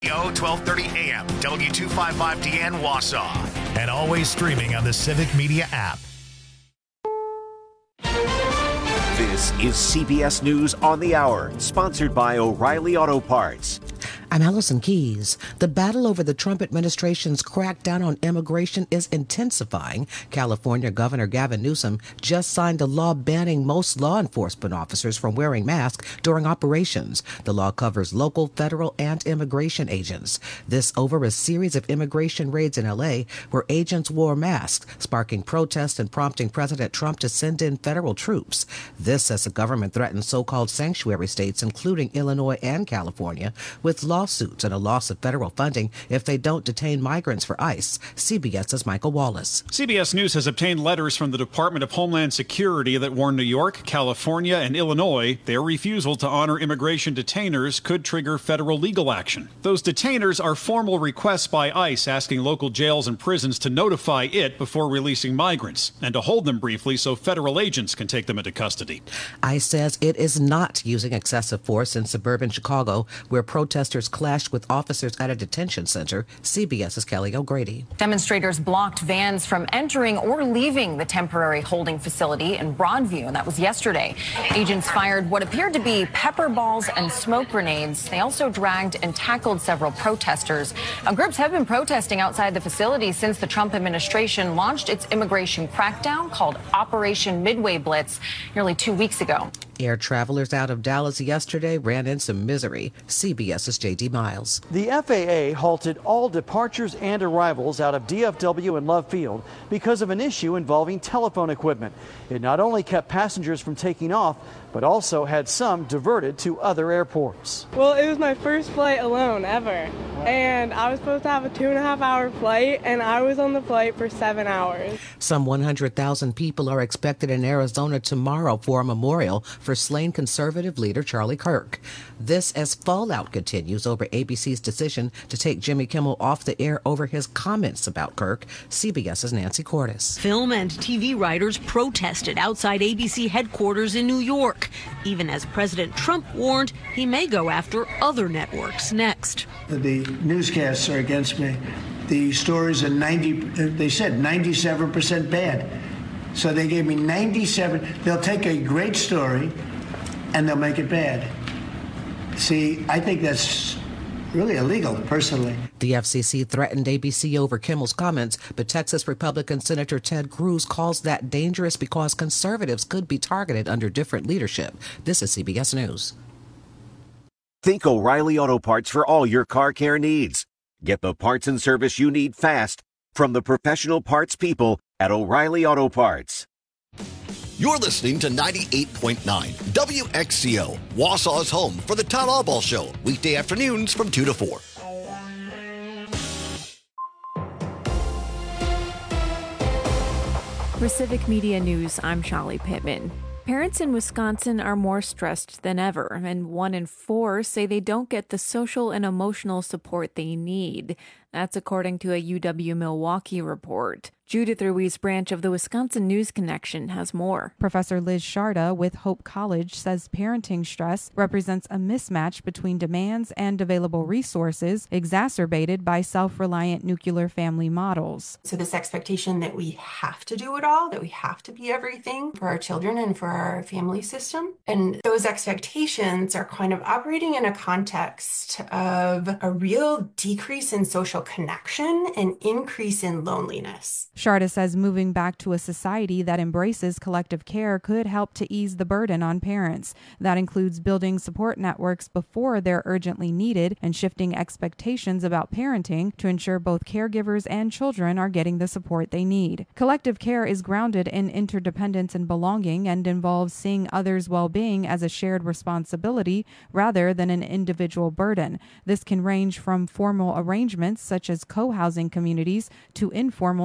O 1230 AM, W255DN Wausau, and always streaming on the Civic Media app. This is CBS News on the Hour, sponsored by O'Reilly Auto Parts. I'm Allison Keyes. The battle over the Trump administration's crackdown on immigration is intensifying. California Governor Gavin Newsom just signed a law banning most law enforcement officers from wearing masks during operations. The law covers local, federal, and immigration agents. This over a series of immigration raids in L.A. where agents wore masks, sparking protests and prompting President Trump to send in federal troops. This as the government threatens so-called sanctuary states, including Illinois and California, with lawsuits and a loss of federal funding if they don't detain migrants for ICE. CBS's Michael Wallace. CBS News has obtained letters from the Department of Homeland Security that warn New York, California, and Illinois their refusal to honor immigration detainers could trigger federal legal action. Those detainers are formal requests by ICE asking local jails and prisons to notify it before releasing migrants and to hold them briefly so federal agents can take them into custody. ICE says it is not using excessive force in suburban Chicago, where protesters clashed with officers at a detention center. CBS's Kelly O'Grady. Demonstrators blocked vans from entering or leaving the temporary holding facility in Broadview, and that was yesterday. Agents fired what appeared to be pepper balls and smoke grenades. They also dragged and tackled several protesters. Groups have been protesting outside the facility since the Trump administration launched its immigration crackdown called Operation Midway Blitz nearly 2 weeks ago. Air travelers out of Dallas yesterday ran into misery. CBS's J.D. Miles. The FAA halted all departures and arrivals out of DFW and Love Field because of an issue involving telephone equipment. It not only kept passengers from taking off, but also had some diverted to other airports. Well, it was my first flight alone ever, and I was supposed to have a 2.5-hour flight, and I was on the flight for 7 hours. Some 100,000 people are expected in Arizona tomorrow for a memorial for slain conservative leader Charlie Kirk. This as fallout continues over ABC's decision to take Jimmy Kimmel off the air over his comments about Kirk. CBS's Nancy Cordes. Film and TV writers protested outside ABC headquarters in New York, even as President Trump warned he may go after other networks next. The newscasts are against me. The stories are 97% bad. So they gave me 97. They'll take a great story and they'll make it bad. See, I think that's really illegal, personally. The FCC threatened ABC over Kimmel's comments, but Texas Republican Senator Ted Cruz calls that dangerous because conservatives could be targeted under different leadership. This is CBS News. Think O'Reilly Auto Parts for all your car care needs. Get the parts and service you need fast from the professional parts people at O'Reilly Auto Parts. You're listening to 98.9 WXCO, Wausau's home for the Todd Albaugh Show, weekday afternoons from 2 to 4. For Civic Media News, I'm Shali Pittman. Parents in Wisconsin are more stressed than ever, and 1 in 4 say they don't get the social and emotional support they need. That's according to a UW-Milwaukee report. Judith Ruiz Branch of the Wisconsin News Connection has more. Professor Liz Sharda with Hope College says parenting stress represents a mismatch between demands and available resources, exacerbated by self-reliant nuclear family models. So this expectation that we have to do it all, that we have to be everything for our children and for our family system. And those expectations are kind of operating in a context of a real decrease in social connection and increase in loneliness. Sharda says moving back to a society that embraces collective care could help to ease the burden on parents. That includes building support networks before they're urgently needed and shifting expectations about parenting to ensure both caregivers and children are getting the support they need. Collective care is grounded in interdependence and belonging and involves seeing others' well-being as a shared responsibility rather than an individual burden. This can range from formal arrangements such as co-housing communities to informal neighbor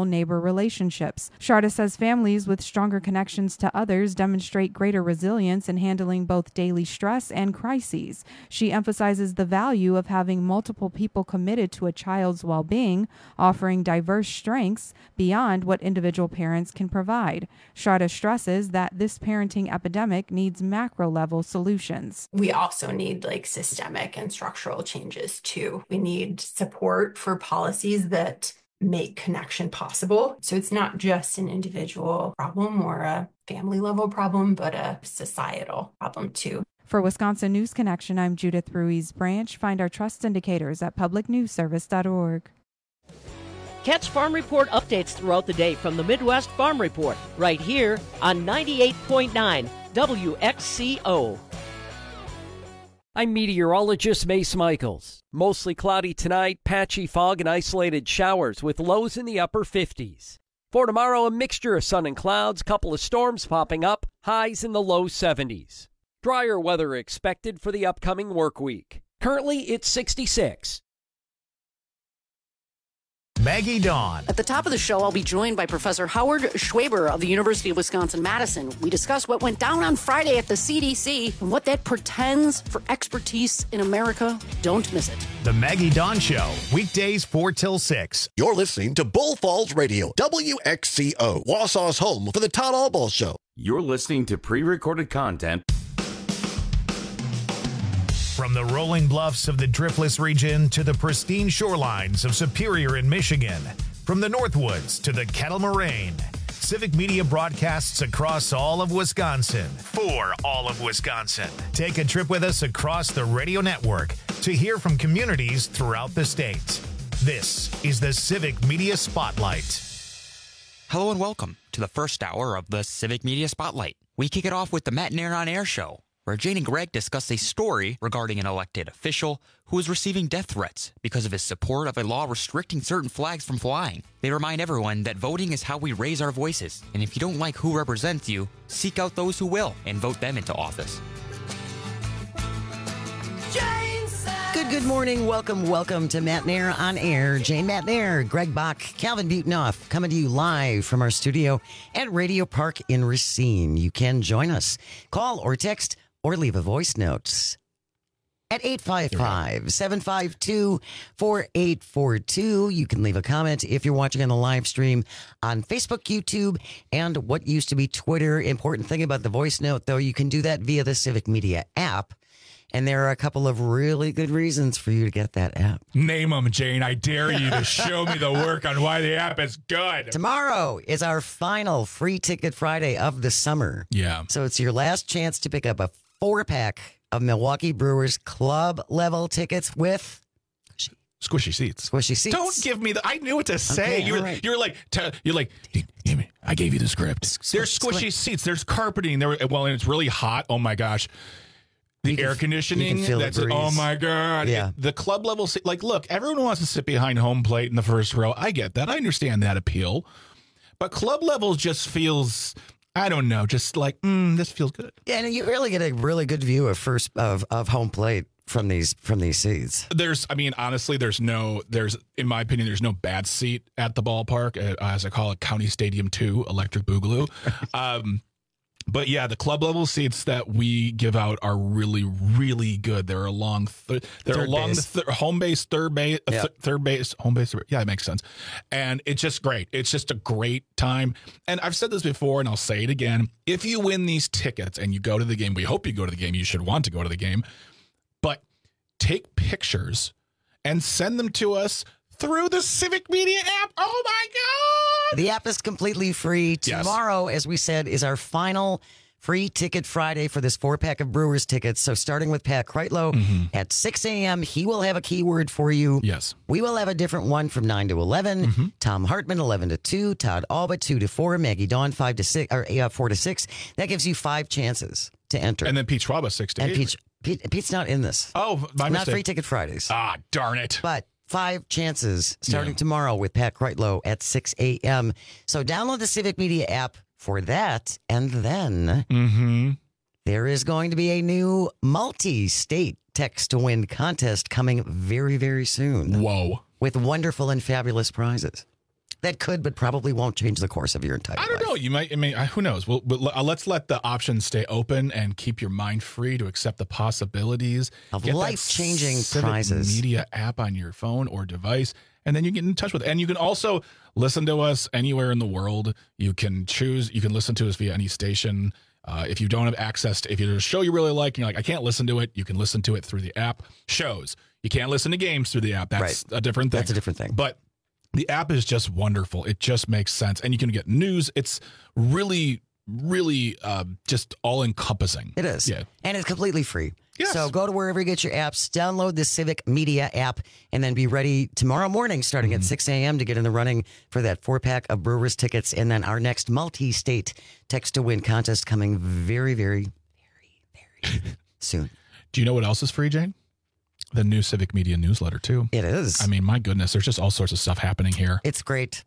relationships. Sharda says families with stronger connections to others demonstrate greater resilience in handling both daily stress and crises. She emphasizes the value of having multiple people committed to a child's well-being, offering diverse strengths beyond what individual parents can provide. Sharda stresses that this parenting epidemic needs macro-level solutions. We also need systemic and structural changes too. We need support for policies that make connection possible. So it's not just an individual problem or a family level problem, but a societal problem too. For Wisconsin News Connection, I'm Judith Ruiz Branch. Find our trust indicators at publicnewsservice.org. Catch Farm Report updates throughout the day from the Midwest Farm Report, right here on 98.9 WXCO. I'm meteorologist Mace Michaels. Mostly cloudy tonight, patchy fog and isolated showers with lows in the upper 50s. For tomorrow, a mixture of sun and clouds, couple of storms popping up, highs in the low 70s. Drier weather expected for the upcoming work week. Currently, it's 66. Maggie Dawn. At the top of the show, I'll be joined by Professor Howard Schwaber of the University of Wisconsin-Madison. We discuss what went down on Friday at the CDC and what that portends for expertise in America. Don't miss it. The Maggie Dawn Show, weekdays 4 till 6. You're listening to Bull Falls Radio, WXCO, Wausau's home for the Todd Albaugh Show. You're listening to pre-recorded content. From the rolling bluffs of the Driftless region to the pristine shorelines of Superior in Michigan, from the Northwoods to the Kettle Moraine, Civic Media broadcasts across all of Wisconsin for all of Wisconsin. Take a trip with us across the radio network to hear from communities throughout the state. This is the Civic Media Spotlight. Hello and welcome to the first hour of the Civic Media Spotlight. We kick it off with the Matt Nair on Air show, where Jane and Greg discuss a story regarding an elected official who is receiving death threats because of his support of a law restricting certain flags from flying. They remind everyone that voting is how we raise our voices, and if you don't like who represents you, seek out those who will and vote them into office. Good morning. Welcome to Matt Nair on Air. Jane Matt Nair, Greg Bach, Calvin Butenhoff, coming to you live from our studio at Radio Park in Racine. You can join us. Call or text or leave a voice note at 855-752-4842. You can leave a comment if you're watching on the live stream on Facebook, YouTube, and what used to be Twitter. Important thing about the voice note, though, you can do that via the Civic Media app. And there are a couple of really good reasons for you to get that app. Name them, Jane. I dare you to show me the work on why the app is good. Tomorrow is our final Free Ticket Friday of the summer. Yeah. So it's your last chance to pick up a 4-pack of Milwaukee Brewers club level tickets with squishy seats. Squishy seats. Don't give me the. I knew what to say. Okay, you're like, I gave you the script. There's squishy seats. There's carpeting. And it's really hot. Oh my gosh. The air conditioning, that's it. Oh my God. Yeah. The club level, look, everyone wants to sit behind home plate in the first row. I get that. I understand that appeal. But club level just feels, I don't know, just like, this feels good. Yeah, and you really get a really good view of home plate from these seats. Honestly, there's in my opinion, there's no bad seat at the ballpark, as I call it, County Stadium 2, Electric Boogaloo. But yeah, the club level seats that we give out are really, really good. They're along home base, third base, home base. Yeah, it makes sense. And it's just great. It's just a great time. And I've said this before, and I'll say it again. If you win these tickets and you go to the game, we hope you go to the game. You should want to go to the game. But take pictures and send them to us through the Civic Media app. Oh my God! The app is completely free. Tomorrow, as we said, is our final Free Ticket Friday for this 4-pack of Brewers tickets. So starting with Pat Kreitlow at 6 a.m., he will have a keyword for you. Yes. We will have a different one from 9 to 11. Tom Hartman, 11 to 2. Todd Alba, 2 to 4. Maggie Dawn, 5 to 6, or 4 to 6. That gives you 5 chances to enter. And then Pete Schwaba, 6 to 8. Pete's not in this. Oh, my mistake. Not Free Ticket Fridays. Ah, darn it. But 5 chances starting tomorrow with Pat Kreitlow at 6 a.m. So download the Civic Media app for that. And then there is going to be a new multi-state text to win contest coming very, very soon. Whoa. With wonderful and fabulous prizes. that could, but probably won't change the course of your entire life. I don't know. You might. I mean, who knows? Let's let the options stay open and keep your mind free to accept the possibilities of life-changing prizes. Civic Media app on your phone or device, and then you get in touch with it. And you can also listen to us anywhere in the world. You can choose. You can listen to us via any station. If you don't have access to, if there's a show you really like, and you're like, I can't listen to it, you can listen to it through the app. Shows. You can't listen to games through the app. That's a different thing. That's a different thing. But the app is just wonderful. It just makes sense. And you can get news. It's really, really just all-encompassing. It is. Yeah. And it's completely free. Yes. So go to wherever you get your apps, download the Civic Media app, and then be ready tomorrow morning starting at 6 a.m. to get in the running for that 4-pack of Brewers tickets. And then our next multi-state text-to-win contest coming very, very, very, very soon. Do you know what else is free, Jane? The new Civic Media newsletter, too. It is. I mean, my goodness, there's just all sorts of stuff happening here. It's great.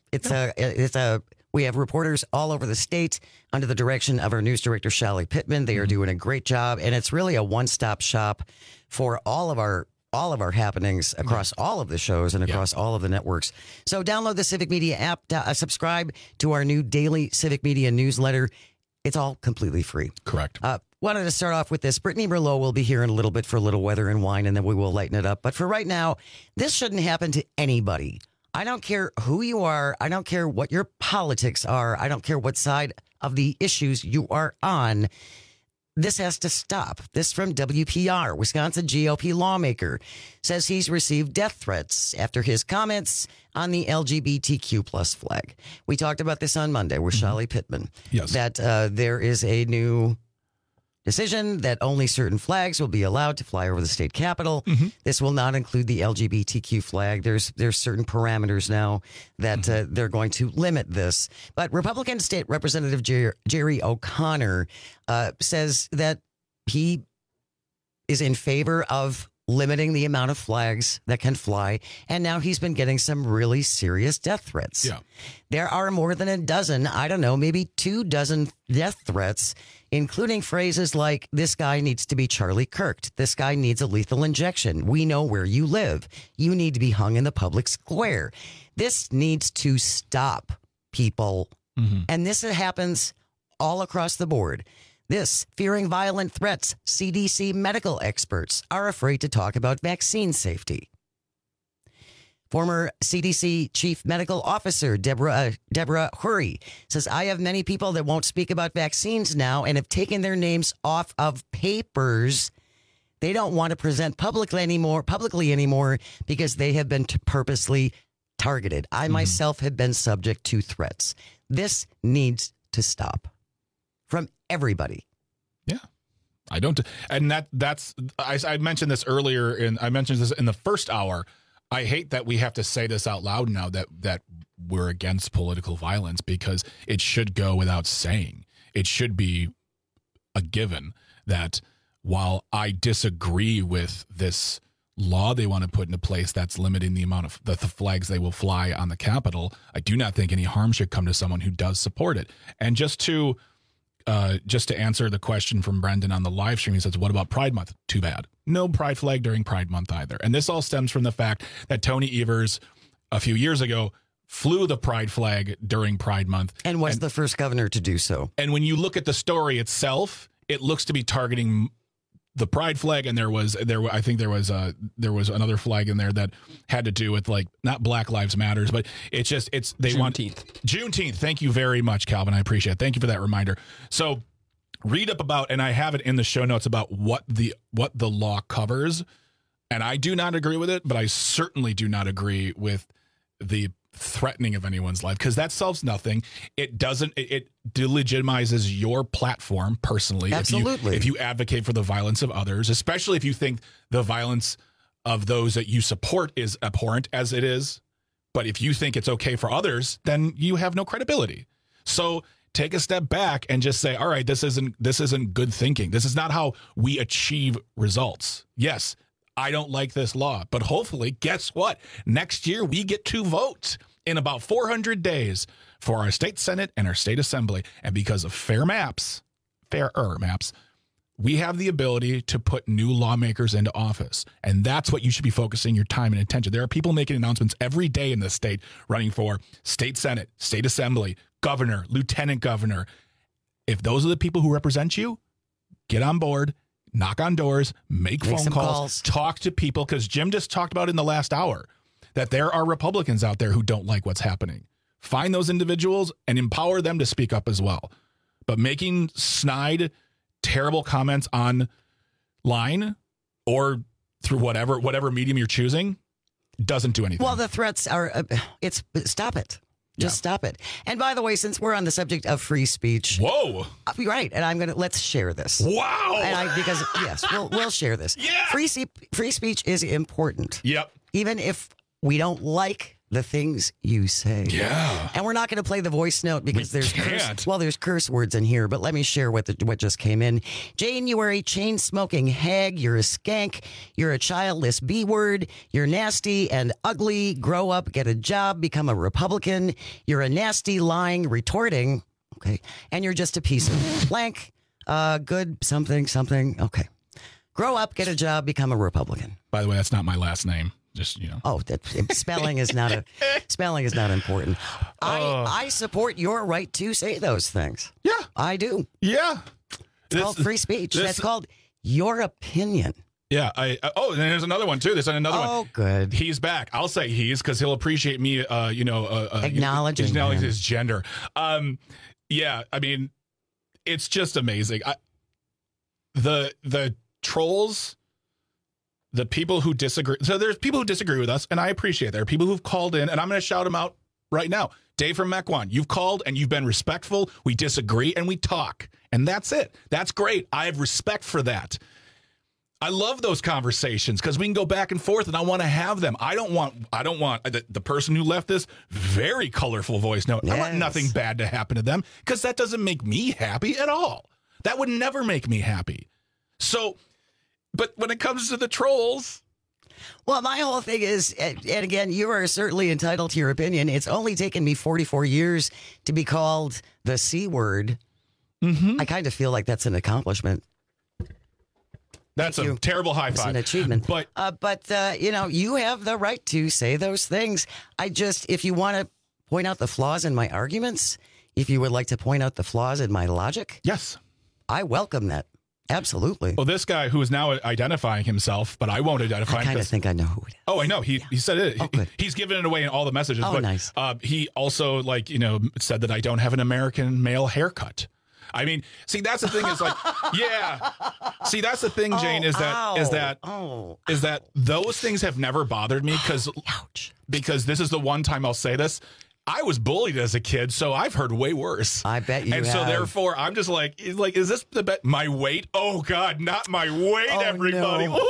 We have reporters all over the state under the direction of our news director, Shelly Pittman. They are doing a great job, and it's really a one-stop shop for all of our happenings across all of the shows and across all of the networks. So download the Civic Media app, subscribe to our new daily Civic Media newsletter. It's all completely free. Correct. Wanted to start off with this. Brittany Merlot will be here in a little bit for a little weather and wine, and then we will lighten it up. But for right now, this shouldn't happen to anybody. I don't care who you are. I don't care what your politics are. I don't care what side of the issues you are on. This has to stop. This from WPR. Wisconsin GOP lawmaker says he's received death threats after his comments on the LGBTQ plus flag. We talked about this on Monday with Shelly Pittman. Yes. That there is a new decision that only certain flags will be allowed to fly over the state capitol. This will not include the LGBTQ flag. There's certain parameters now that they're going to limit this. But Republican State Representative Jerry O'Connor says that he is in favor of limiting the amount of flags that can fly. And now he's been getting some really serious death threats. Yeah. There are more than a dozen, I don't know, maybe 24 death threats, including phrases like, this guy needs to be Charlie Kirked. This guy needs a lethal injection. We know where you live. You need to be hung in the public square. This needs to stop, people. And this happens all across the board. This, fearing violent threats, CDC medical experts are afraid to talk about vaccine safety. Former CDC Chief Medical Officer Deborah Hurry says, I have many people that won't speak about vaccines now and have taken their names off of papers. They don't want to present publicly anymore because they have been purposely targeted. I myself have been subject to threats. This needs to stop from everybody. Yeah. I don't. And that's I mentioned this earlier, and I mentioned this in the first hour. I hate that we have to say this out loud now that we're against political violence, because it should go without saying. It should be a given that while I disagree with this law they want to put into place that's limiting the amount of the flags they will fly on the Capitol, I do not think any harm should come to someone who does support it. And just to answer the question from Brendan on the live stream, he says, what about Pride Month? Too bad. No pride flag during Pride Month either. And this all stems from the fact that Tony Evers a few years ago flew the pride flag during Pride Month. And was the first governor to do so. And when you look at the story itself, it looks to be targeting the pride flag. And there was another flag in there that had to do with, like, not Black Lives Matters, but they want Juneteenth. Thank you very much, Calvin. I appreciate it. Thank you for that reminder. So read up about, and I have it in the show notes about what the law covers. And I do not agree with it, but I certainly do not agree with the threatening of anyone's life, because that solves nothing. It delegitimizes your platform personally. Absolutely. If you advocate for the violence of others, especially if you think the violence of those that you support is abhorrent, as it is. But if you think it's okay for others, then you have no credibility. So take a step back and just say, all right, this isn't good thinking. This is not how we achieve results. Yes, I don't like this law, but hopefully, guess what? Next year, we get to vote in about 400 days for our state Senate and our state assembly. And because of fairer maps, we have the ability to put new lawmakers into office. And that's what you should be focusing your time and attention. There are people making announcements every day in this state running for state senate, state assembly, governor, lieutenant governor. If those are the people who represent you, get on board, knock on doors, make phone calls, talk to people. Because Jim just talked about in the last hour that there are Republicans out there who don't like what's happening. Find those individuals and empower them to speak up as well. But making snide, terrible comments online or through whatever medium you're choosing doesn't do anything. Well, the threats are, stop it. Just stop it. And by the way, since we're on the subject of free speech. Whoa. Right. And let's share this. Wow. And yes, we'll share this. Yeah. Free speech is important. Yep. Even if we don't like the things you say. Yeah. And we're not going to play the voice note because there's curse words in here, but let me share what just came in. Jane, you are a chain-smoking hag. You're a skank. You're a childless B-word. You're nasty and ugly. Grow up, get a job, become a Republican. You're a nasty, lying, retorting. Okay. And you're just a piece of blank. Good something. Okay. Grow up, get a job, become a Republican. By the way, that's not my last name. Just, Oh, spelling is not important. I support your right to say those things. Yeah, I do. Yeah, it's called free speech. That's called your opinion. Yeah. And there's another one too. There's another one. Oh, good. He's back. I'll say he's because he'll appreciate me. Acknowledging his gender. Yeah. I mean, it's just amazing. The trolls. The people who disagree. So there's people who disagree with us, and I appreciate it. There are people who've called in, and I'm going to shout them out right now. Dave from Mequon, you've called, and you've been respectful. We disagree, and we talk. And that's it. That's great. I have respect for that. I love those conversations because we can go back and forth, and I want to have them. I don't want the person who left this very colorful voice note. Yes. I want nothing bad to happen to them because that doesn't make me happy at all. That would never make me happy. So... But when it comes to the trolls... Well, my whole thing is, and again, you are certainly entitled to your opinion. It's only taken me 44 years to be called the C word. Mm-hmm. I kind of feel like that's an accomplishment. That's a terrible high five. It's an achievement. But you have the right to say those things. If you want to point out the flaws in my arguments, if you would like to point out the flaws in my logic. Yes. I welcome that. Absolutely. Well, this guy who is now identifying himself, but I won't identify him. I kind of think I know who it is. Oh, I know. He said it. He's given it away in all the messages. Oh, but, nice. He also, said that I don't have an American male haircut. I mean, see, that's the thing is yeah. See, that's the thing, Jane, is that those things have never bothered me because this is the one time I'll say this. I was bullied as a kid, so I've heard way worse. I bet you have. And so therefore, I'm just like, is this the bet? My weight? Oh, God, not my weight, everybody. No.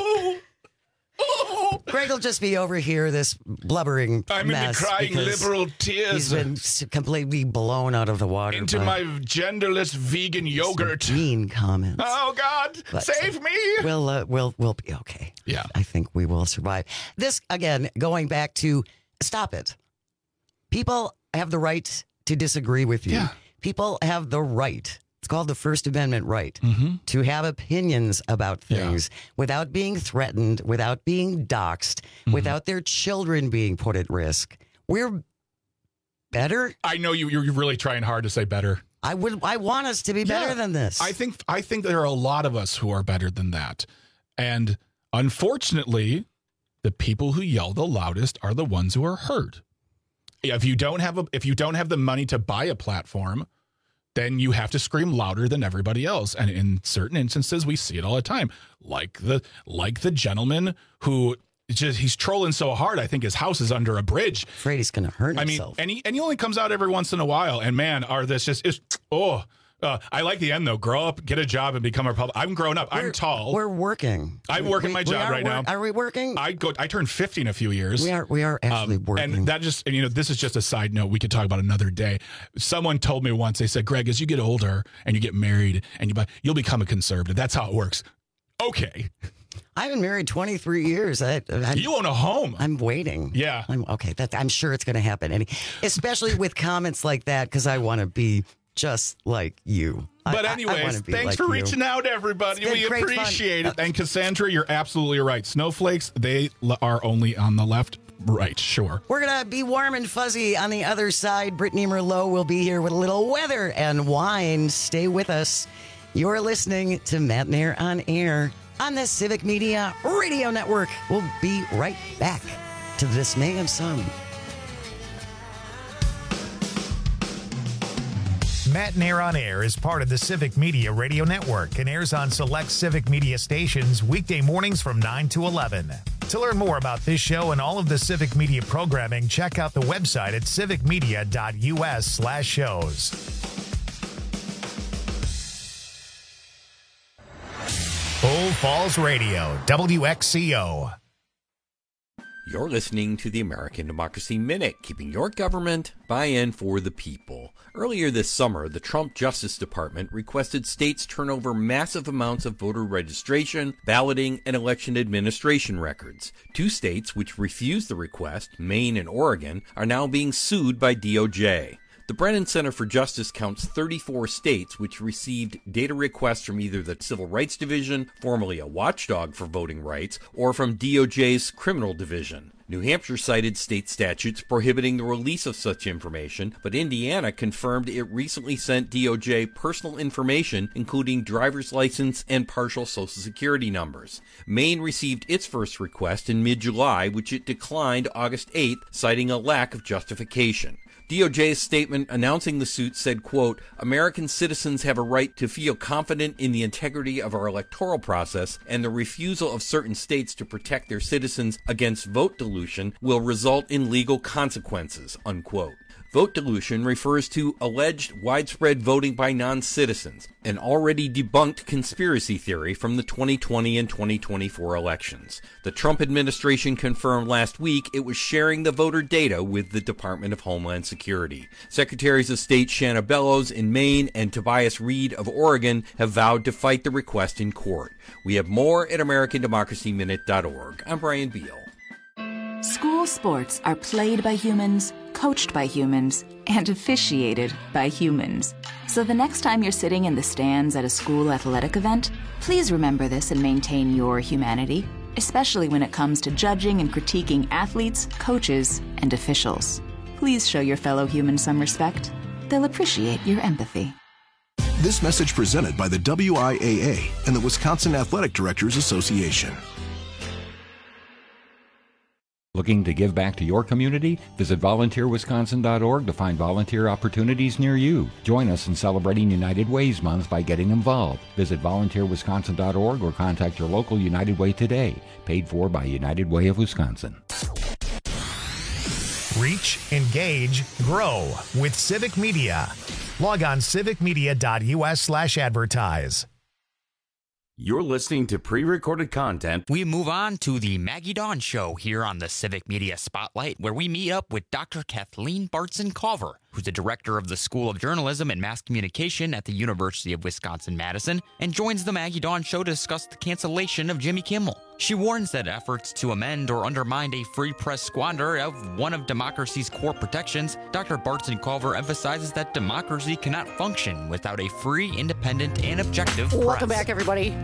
Oh. Greg will just be over here, this blubbering I'm mess. into crying liberal tears. He's been completely blown out of the water. Into my genderless vegan yogurt. Mean comments. Oh, God, save me. We'll be okay. Yeah. I think we will survive. This, again, going back to stop it. People have the right to disagree with you. Yeah. People have the right. It's called the First Amendment right to have opinions about things without being threatened, without being doxxed, without their children being put at risk. We're better. I know you're really trying hard to say better. I want us to be better than this. I think there are a lot of us who are better than that. And unfortunately, the people who yell the loudest are the ones who are heard. If you don't have the money to buy a platform, then you have to scream louder than everybody else. And in certain instances, we see it all the time. Like the gentleman who he's trolling so hard, I think his house is under a bridge. Afraid he's going to hurt himself. I mean, and he only comes out every once in a while. And man, I like the end though. Grow up, get a job, and become a Republican. I'm grown up. I'm tall. We're working. I'm working my job right now. Are we working? I turn 50 in a few years. We are actually working. And that this is just a side note. We could talk about another day. Someone told me once. They said, Greg, as you get older and you get married and you'll become a conservative. That's how it works. Okay. I've been married 23 years. You own a home. I'm waiting. Yeah. I'm sure it's going to happen. Especially with comments like that, because I want to be just like you. But anyways, thanks for reaching out, everybody. We appreciate it. And Cassandra, you're absolutely right. Snowflakes, they are only on the left. Right, sure. We're going to be warm and fuzzy on the other side. Brittany Merlot will be here with a little weather and wine. Stay with us. You're listening to Matt and Air on Air on the Civic Media Radio Network. We'll be right back to the dismay of some. Matt and Air on Air is part of the Civic Media Radio Network and airs on select Civic Media stations weekday mornings from 9 to 11. To learn more about this show and all of the Civic Media programming, check out the website at civicmedia.us/shows. Old Falls Radio, WXCO. You're listening to the American Democracy Minute, keeping your government by and for the people. Earlier this summer, the Trump Justice Department requested states turn over massive amounts of voter registration, balloting, and election administration records. Two states which refused the request, Maine and Oregon, are now being sued by DOJ. The Brennan Center for Justice counts 34 states which received data requests from either the Civil Rights Division, formerly a watchdog for voting rights, or from DOJ's Criminal Division. New Hampshire cited state statutes prohibiting the release of such information, but Indiana confirmed it recently sent DOJ personal information, including driver's license and partial Social Security numbers. Maine received its first request in mid-July, which it declined August 8th, citing a lack of justification. DOJ's statement announcing the suit said, quote, American citizens have a right to feel confident in the integrity of our electoral process, and the refusal of certain states to protect their citizens against vote dilution will result in legal consequences, unquote. Vote dilution refers to alleged widespread voting by non-citizens, an already debunked conspiracy theory from the 2020 and 2024 elections. The Trump administration confirmed last week it was sharing the voter data with the Department of Homeland Security. Secretaries of State Shanna Bellows in Maine and Tobias Reed of Oregon have vowed to fight the request in court. We have more at AmericanDemocracyMinute.org. I'm Brian Beal. School sports are played by humans, coached by humans, and officiated by humans. So the next time you're sitting in the stands at a school athletic event, please remember this and maintain your humanity, especially when it comes to judging and critiquing athletes, coaches, and officials. Please show your fellow humans some respect. They'll appreciate your empathy. This message presented by the WIAA and the Wisconsin Athletic Directors Association. Looking to give back to your community? Visit volunteerwisconsin.org to find volunteer opportunities near you. Join us in celebrating United Ways Month by getting involved. Visit volunteerwisconsin.org or contact your local United Way today. Paid for by United Way of Wisconsin. Reach, engage, grow with Civic Media. Log on civicmedia.us/advertise. You're listening to pre-recorded content. We move on to the Maggie Dawn Show here on the Civic Media Spotlight, where we meet up with Dr. Kathleen Bartzen-Culver, who's the director of the School of Journalism and Mass Communication at the University of Wisconsin-Madison, and joins the Maggie Dawn Show to discuss the cancellation of Jimmy Kimmel. She warns that efforts to amend or undermine a free press squander of one of democracy's core protections. Dr. Bartzen-Culver emphasizes that democracy cannot function without a free, independent, and objective press. Welcome back, everybody.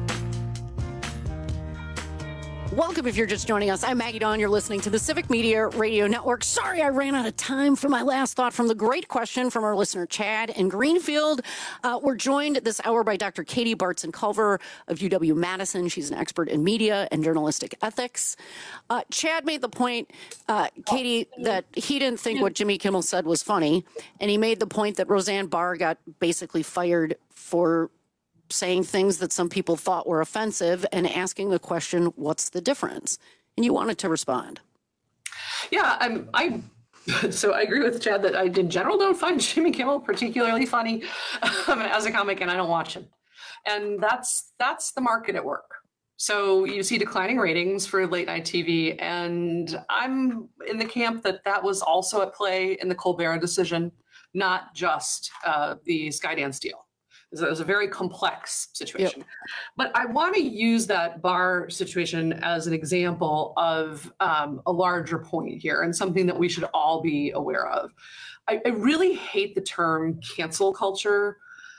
Welcome if you're just joining us. I'm Maggie Dawn. You're listening to the Civic Media Radio Network. Sorry, I ran out of time for my last thought from the great question from our listener, Chad in Greenfield. We're joined this hour by Dr. Katie Bartzen-Culver of UW-Madison. She's an expert in media and journalistic ethics. Chad made the point, Katie, that he didn't think what Jimmy Kimmel said was funny. And he made the point that Roseanne Barr got basically fired for saying things that some people thought were offensive and asking the question, what's the difference? And you wanted to respond. Yeah, so I agree with Chad that I, in general, don't find Jimmy Kimmel particularly funny as a comic, and I don't watch him. And that's the market at work. So you see declining ratings for late night TV, and I'm in the camp that was also at play in the Colbert decision, not just the Skydance deal. It was a very complex situation. Yep. But I want to use that Barr situation as an example of a larger point here and something that we should all be aware of. I really hate the term cancel culture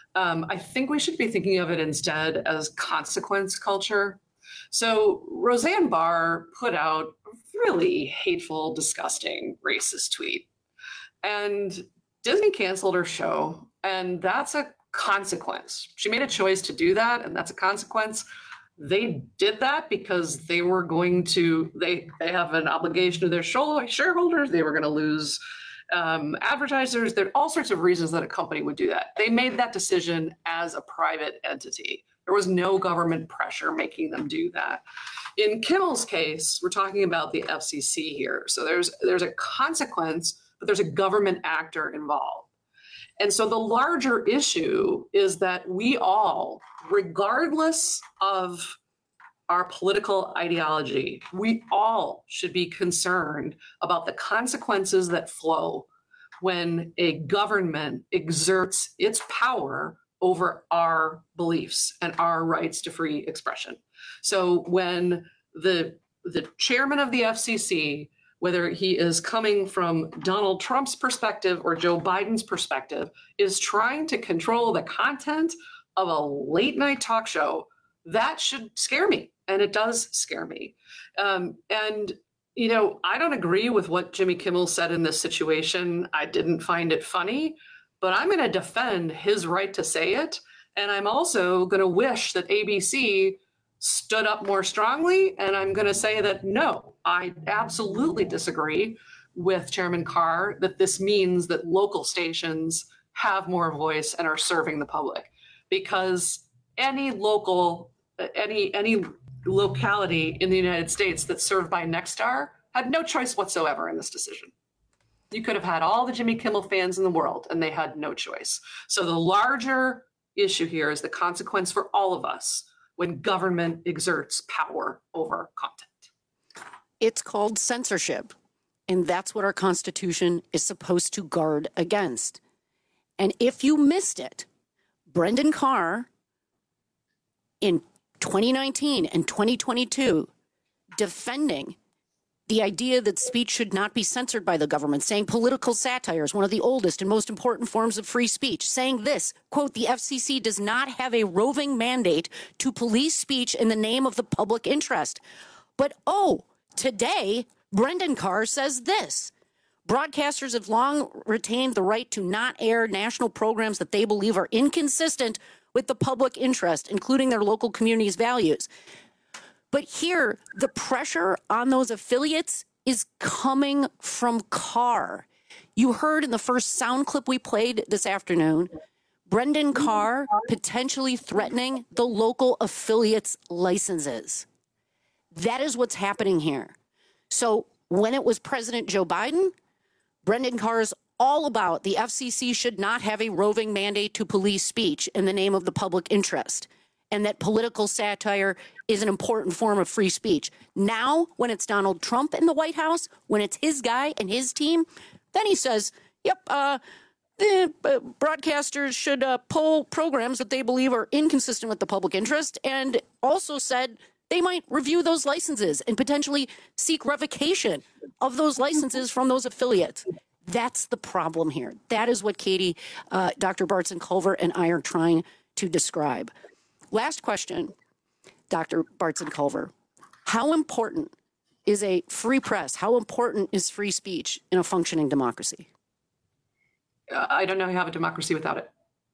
I think we should be thinking of it instead as consequence culture. So Roseanne Barr put out a really hateful, disgusting, racist tweet. And Disney canceled her show, and that's a consequence. She made a choice to do that, and that's a consequence. They did that because they were going to, they have an obligation to their shareholders. They were going to lose advertisers. There are all sorts of reasons that a company would do that. They made that decision as a private entity. There was no government pressure making them do that. In Kimmel's case, we're talking about the FCC here. So there's a consequence, but there's a government actor involved. And so the larger issue is that we all, regardless of our political ideology, we all should be concerned about the consequences that flow when a government exerts its power over our beliefs and our rights to free expression. So when the chairman of the FCC, whether he is coming from Donald Trump's perspective or Joe Biden's perspective, is trying to control the content of a late night talk show, that should scare me. And it does scare me. And, you know, I don't agree with what Jimmy Kimmel said in this situation. I didn't find it funny, but I'm going to defend his right to say it. And I'm also going to wish that ABC stood up more strongly. And I'm going to say that, no, I absolutely disagree with Chairman Carr that this means that local stations have more voice and are serving the public, because any locality in the United States that's served by Nexstar had no choice whatsoever in this decision. You could have had all the Jimmy Kimmel fans in the world and they had no choice. So the larger issue here is the consequence for all of us when government exerts power over content. It's called censorship, and that's what our Constitution is supposed to guard against. And if you missed it, Brendan Carr in 2019 and 2022 defending the idea that speech should not be censored by the government, saying political satire is one of the oldest and most important forms of free speech, saying this, quote, the FCC does not have a roving mandate to police speech in the name of the public interest. But, today, Brendan Carr says this. Broadcasters have long retained the right to not air national programs that they believe are inconsistent with the public interest, including their local community's values. But here, the pressure on those affiliates is coming from Carr. You heard in the first sound clip we played this afternoon, Brendan Carr potentially threatening the local affiliates' licenses. That is what's happening here. So when it was President Joe Biden, Brendan Carr is all about the FCC should not have a roving mandate to police speech in the name of the public interest, and that political satire is an important form of free speech. Now, when it's Donald Trump in the White House, when it's his guy and his team, then he says, the broadcasters should pull programs that they believe are inconsistent with the public interest, and also said they might review those licenses and potentially seek revocation of those licenses from those affiliates. That's the problem here. That is what Katie, Dr. Bartson-Culver, and I are trying to describe. Last question, Dr. Bartson-Culver. How important is a free press? How important is free speech in a functioning democracy? I don't know how you have a democracy without it.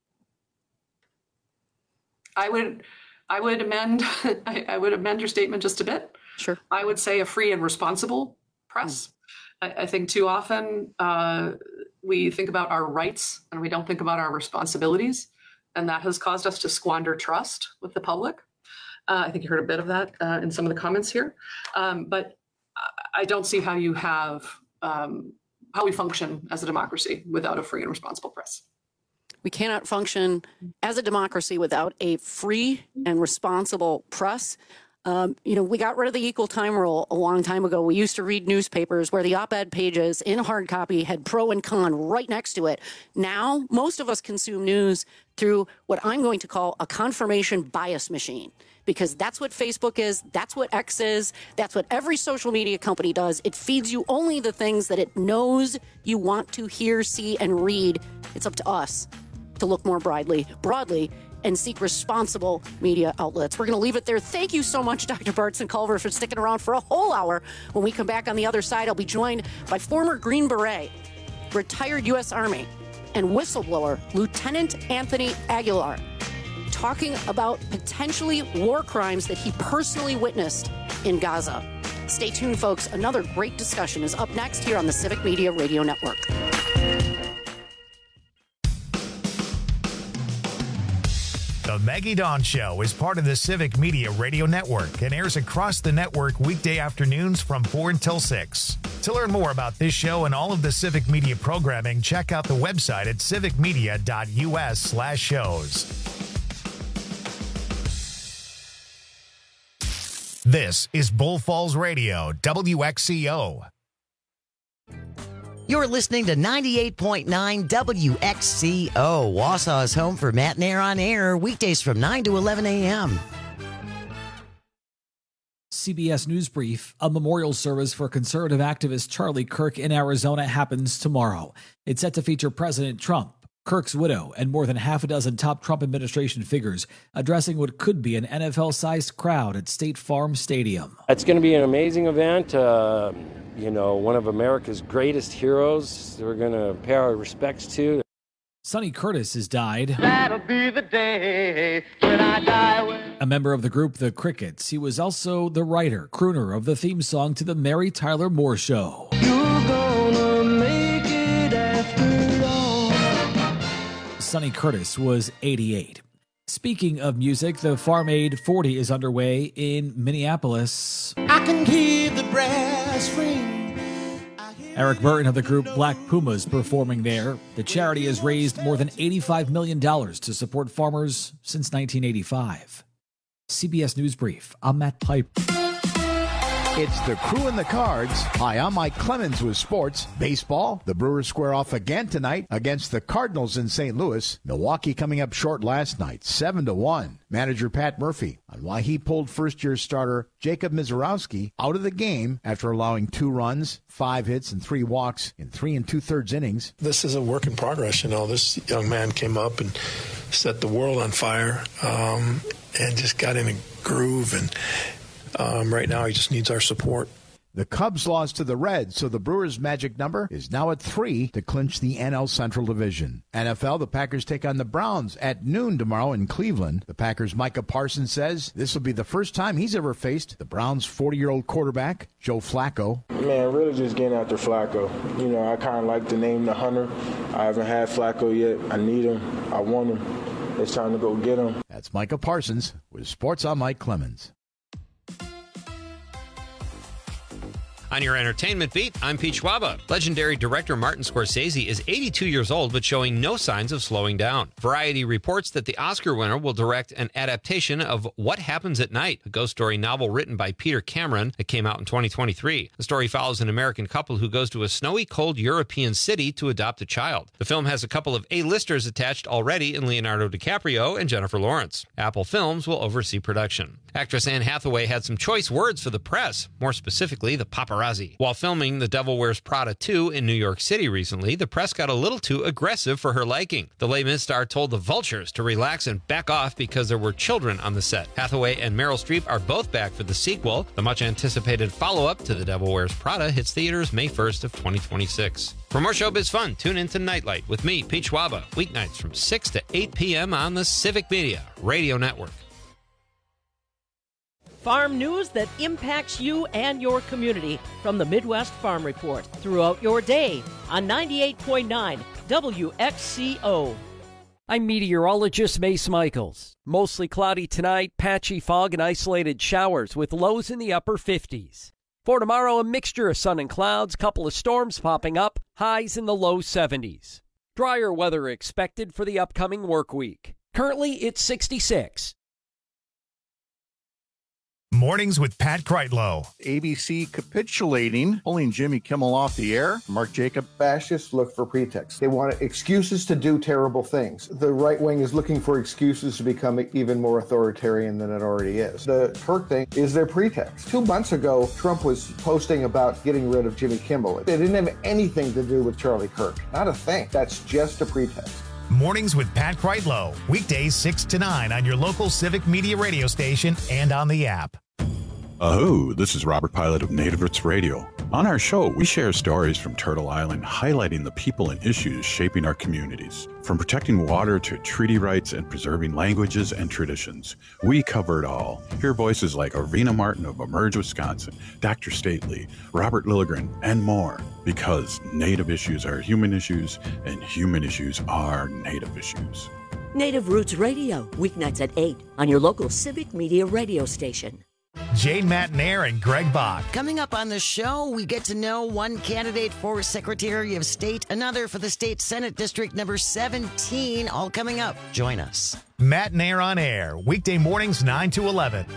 I would amend your statement just a bit. Sure. I would say a free and responsible press. I think too often we think about our rights and we don't think about our responsibilities. And that has caused us to squander trust with the public. I think you heard a bit of that in some of the comments here. But I don't see how you have, how we function as a democracy without a free and responsible press. We cannot function as a democracy without a free and responsible press. We got rid of the equal time rule a long time ago. We used to read newspapers where the op-ed pages in hard copy had pro and con right next to it. Now, most of us consume news through what I'm going to call a confirmation bias machine, because that's what Facebook is, that's what X is, that's what every social media company does. It feeds you only the things that it knows you want to hear, see, and read. It's up to us to look more broadly and seek responsible media outlets. We're going to leave it there. Thank you so much, Dr. Bartson Culver, for sticking around for a whole hour. When we come back on the other side, I'll be joined by former Green Beret, retired U.S. Army, and whistleblower Lieutenant Anthony Aguilar, talking about potentially war crimes that he personally witnessed in Gaza. Stay tuned, folks. Another great discussion is up next here on the Civic Media Radio Network. The Maggie Dawn Show is part of the Civic Media Radio Network and airs across the network weekday afternoons from 4 until 6. To learn more about this show and all of the Civic Media programming, check out the website at civicmedia.us/shows. This is Bull Falls Radio, WXCO. You're listening to 98.9 WXCO. Wausau is home for Matt and Air on Air, weekdays from 9 to 11 a.m. CBS News Brief. A memorial service for conservative activist Charlie Kirk in Arizona happens tomorrow. It's set to feature President Trump, Kirk's widow, and more than half a dozen top Trump administration figures addressing what could be an NFL-sized crowd at State Farm Stadium. It's going to be an amazing event. One of America's greatest heroes we're going to pay our respects to. Sonny Curtis has died. That'll be the day when I die. A member of the group The Crickets, he was also the writer, crooner of the theme song to the Mary Tyler Moore Show. You're gonna make it after all. Sonny Curtis was 88. Speaking of music, the Farm Aid 40 is underway in Minneapolis. I can hear the brass ring. Eric Burton of the group Black Pumas performing there. The charity has raised more than $85 million to support farmers since 1985. CBS News Brief. I'm Matt Pipe. It's the Crew and the Cards. Hi, I'm Mike Clemens with sports. Baseball, the Brewers square off again tonight against the Cardinals in St. Louis. Milwaukee coming up short last night, 7-1. Manager Pat Murphy on why he pulled first-year starter Jacob Mizorowski out of the game after allowing 2 runs, 5 hits, and 3 walks in 3 2/3 innings. This is a work in progress. This young man came up and set the world on fire and just got in a groove, and right now he just needs our support. The Cubs lost to the Reds, so the Brewers' magic number is now at 3 to clinch the NL Central Division. NFL, the Packers take on the Browns at noon tomorrow in Cleveland. The Packers' Micah Parsons says this will be the first time he's ever faced the Browns' 40-year-old quarterback, Joe Flacco. Man, really just getting after Flacco. I kind of like the name The Hunter. I haven't had Flacco yet. I need him. I want him. It's time to go get him. That's Micah Parsons with Sports on Mike Clemens. On your entertainment beat, I'm Pete Schwaba. Legendary director Martin Scorsese is 82 years old but showing no signs of slowing down. Variety reports that the Oscar winner will direct an adaptation of What Happens at Night, a ghost story novel written by Peter Cameron that came out in 2023. The story follows an American couple who goes to a snowy, cold European city to adopt a child. The film has a couple of A-listers attached already in Leonardo DiCaprio and Jennifer Lawrence. Apple Films will oversee production. Actress Anne Hathaway had some choice words for the press, more specifically the paparazzi. While filming The Devil Wears Prada 2 in New York City recently, the press got a little too aggressive for her liking. The Les Mis star told the Vultures to relax and back off because there were children on the set. Hathaway and Meryl Streep are both back for the sequel. The much-anticipated follow-up to The Devil Wears Prada hits theaters May 1st of 2026. For more showbiz fun, tune in to Nightlight with me, Pete Schwaba, weeknights from 6 to 8 p.m. on the Civic Media Radio Network. Farm news that impacts you and your community from the Midwest Farm Report throughout your day on 98.9 WXCO. I'm meteorologist Mace Michaels. Mostly cloudy tonight, patchy fog and isolated showers with lows in the upper 50s. For tomorrow, a mixture of sun and clouds, couple of storms popping up, highs in the low 70s. Drier weather expected for the upcoming work week. Currently, it's 66. Mornings with Pat Kreitlow. ABC capitulating, pulling Jimmy Kimmel off the air. Mark Jacob. Fascists look for pretexts. They want excuses to do terrible things. The right wing is looking for excuses to become even more authoritarian than it already is. The Kirk thing is their pretext. 2 months ago, Trump was posting about getting rid of Jimmy Kimmel. It didn't have anything to do with Charlie Kirk. Not a thing. That's just a pretext. Mornings with Pat Kreitlow, weekdays 6 to 9 on your local Civic Media radio station and on the app. Aho, this is Robert Pilot of Native Roots Radio. On our show, we share stories from Turtle Island highlighting the people and issues shaping our communities. From protecting water to treaty rights and preserving languages and traditions, we cover it all. Hear voices like Arvina Martin of Emerge, Wisconsin, Dr. Stately, Robert Lilligren, and more. Because Native issues are human issues, and human issues are Native issues. Native Roots Radio, weeknights at 8 on your local Civic Media radio station. Jane Matnair and Greg Bach. Coming up on the show, we get to know one candidate for Secretary of State, another for the State Senate District number 17. All coming up. Join us. Matnair on Air, weekday mornings 9 to 11.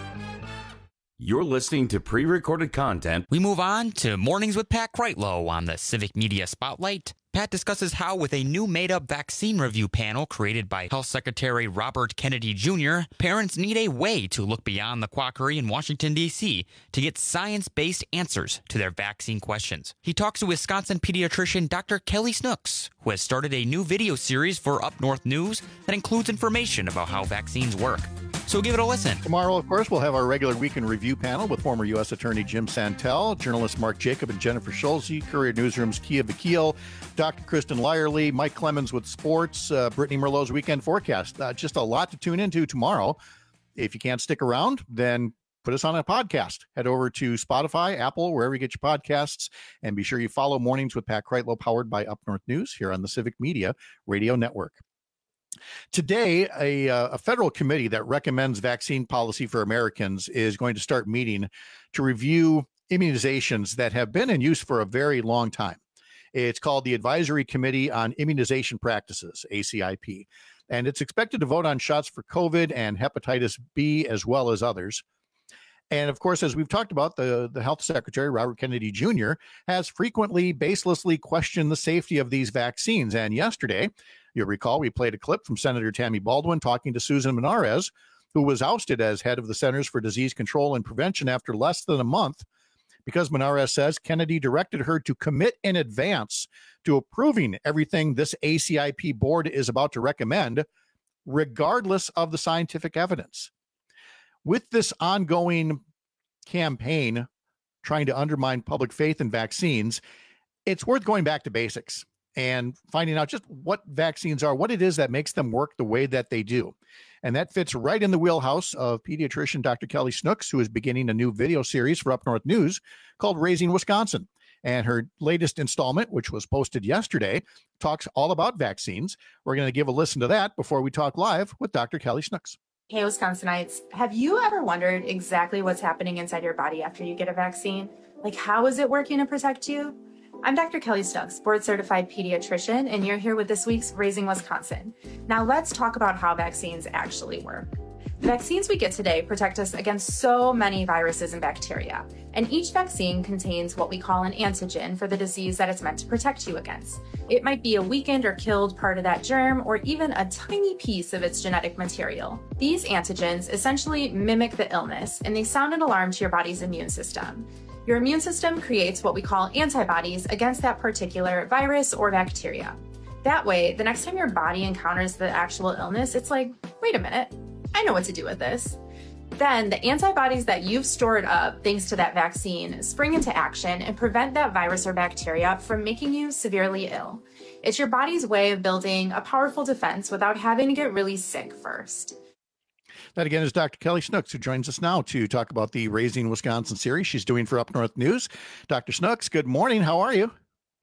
You're listening to pre-recorded content. We move on to Mornings with Pat Kreitlow on the Civic Media Spotlight. Pat discusses how, with a new made-up vaccine review panel created by Health Secretary Robert Kennedy Jr., parents need a way to look beyond the quackery in Washington, D.C. to get science-based answers to their vaccine questions. He talks to Wisconsin pediatrician Dr. Kelly Snooks, who has started a new video series for Up North News that includes information about how vaccines work. So give it a listen. Tomorrow, of course, we'll have our regular weekend review panel with former U.S. Attorney Jim Santel, journalists Mark Jacob and Jennifer Schulze, Courier Newsroom's Kia Vakil, Dr. Kristen Lyerly, Mike Clemens with sports, Brittany Merlot's weekend forecast. Just a lot to tune into tomorrow. If you can't stick around, then put us on a podcast. Head over to Spotify, Apple, wherever you get your podcasts, and be sure you follow Mornings with Pat Kreitlow, powered by Up North News here on the Civic Media Radio Network. Today, a federal committee that recommends vaccine policy for Americans is going to start meeting to review immunizations that have been in use for a very long time. It's called the Advisory Committee on Immunization Practices, ACIP, and it's expected to vote on shots for COVID and hepatitis B as well as others. And of course, as we've talked about, the Health Secretary, Robert Kennedy Jr., has frequently baselessly questioned the safety of these vaccines. And yesterday, you'll recall, we played a clip from Senator Tammy Baldwin talking to Susan Menarez, who was ousted as head of the Centers for Disease Control and Prevention after less than a month, because Menarez says Kennedy directed her to commit in advance to approving everything this ACIP board is about to recommend, regardless of the scientific evidence. With this ongoing campaign trying to undermine public faith in vaccines, it's worth going back to basics and finding out just what vaccines are, what it is that makes them work the way that they do. And that fits right in the wheelhouse of pediatrician Dr. Kelly Snooks, who is beginning a new video series for Up North News called Raising Wisconsin. And her latest installment, which was posted yesterday, talks all about vaccines. We're going to give a listen to that before we talk live with Dr. Kelly Snooks. Hey, Wisconsinites, have you ever wondered exactly what's happening inside your body after you get a vaccine? Like, how is it working to protect you? I'm Dr. Kelly Snooks, board-certified pediatrician, and you're here with this week's Raising Wisconsin. Now let's talk about how vaccines actually work. The vaccines we get today protect us against so many viruses and bacteria, and each vaccine contains what we call an antigen for the disease that it's meant to protect you against. It might be a weakened or killed part of that germ, or even a tiny piece of its genetic material. These antigens essentially mimic the illness, and they sound an alarm to your body's immune system. Your immune system creates what we call antibodies against that particular virus or bacteria. That way, the next time your body encounters the actual illness, it's like, wait a minute, I know what to do with this. Then the antibodies that you've stored up thanks to that vaccine spring into action and prevent that virus or bacteria from making you severely ill. It's your body's way of building a powerful defense without having to get really sick first. That again is Dr. Kelly Snooks, who joins us now to talk about the Raising Wisconsin series she's doing for Up North News. Dr. Snooks, good morning. How are you?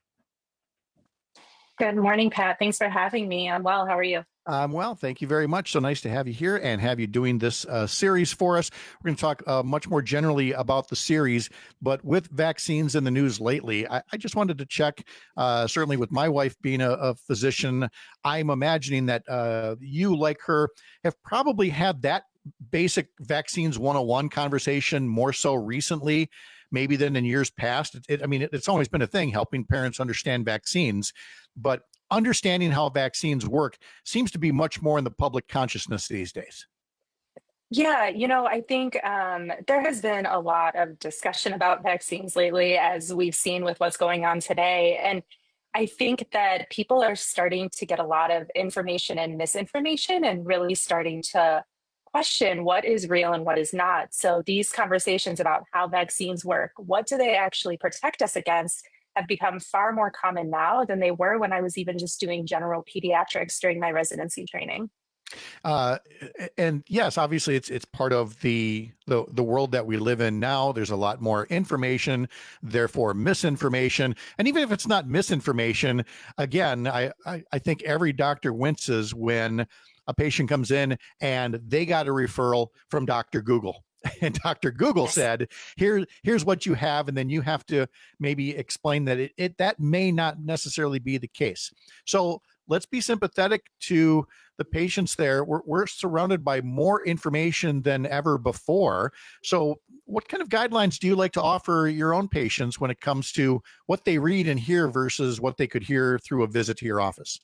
Good morning, Pat. Thanks for having me. I'm well. How are you? Well, thank you very much. So nice to have you here and have you doing this series for us. We're going to talk much more generally about the series, but with vaccines in the news lately, I just wanted to check, certainly with my wife being a physician, I'm imagining that you, like her, have probably had that basic vaccines 101 conversation more so recently, maybe than in years past. It's always been a thing, helping parents understand vaccines, but understanding how vaccines work seems to be much more in the public consciousness these days. Yeah, I think there has been a lot of discussion about vaccines lately, as we've seen with what's going on today. And I think that people are starting to get a lot of information and misinformation and really starting to question what is real and what is not. So these conversations about how vaccines work, what do they actually protect us against, have become far more common now than they were when I was even just doing general pediatrics during my residency training. And yes, obviously it's part of the world that we live in now. There's a lot more information, therefore misinformation. And even if it's not misinformation, again, I think every doctor winces when a patient comes in and they got a referral from Dr. Google. And Dr. Google said, here's what you have. And then you have to maybe explain that that may not necessarily be the case. So let's be sympathetic to the patients there. We're surrounded by more information than ever before. So what kind of guidelines do you like to offer your own patients when it comes to what they read and hear versus what they could hear through a visit to your office?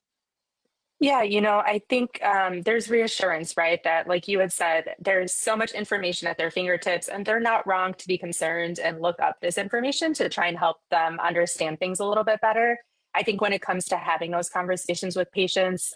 Yeah, I think there's reassurance, right? That, like you had said, there's so much information at their fingertips, and they're not wrong to be concerned and look up this information to try and help them understand things a little bit better. I think when it comes to having those conversations with patients,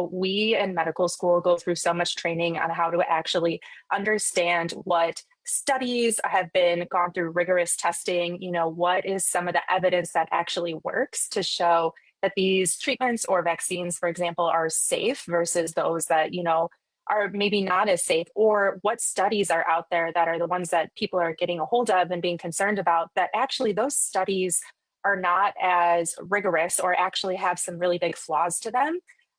we in medical school go through so much training on how to actually understand what studies have been gone through rigorous testing, what is some of the evidence that actually works to show that these treatments or vaccines, for example, are safe versus those that, are maybe not as safe, or what studies are out there that are the ones that people are getting a hold of and being concerned about, that actually those studies are not as rigorous or actually have some really big flaws to them.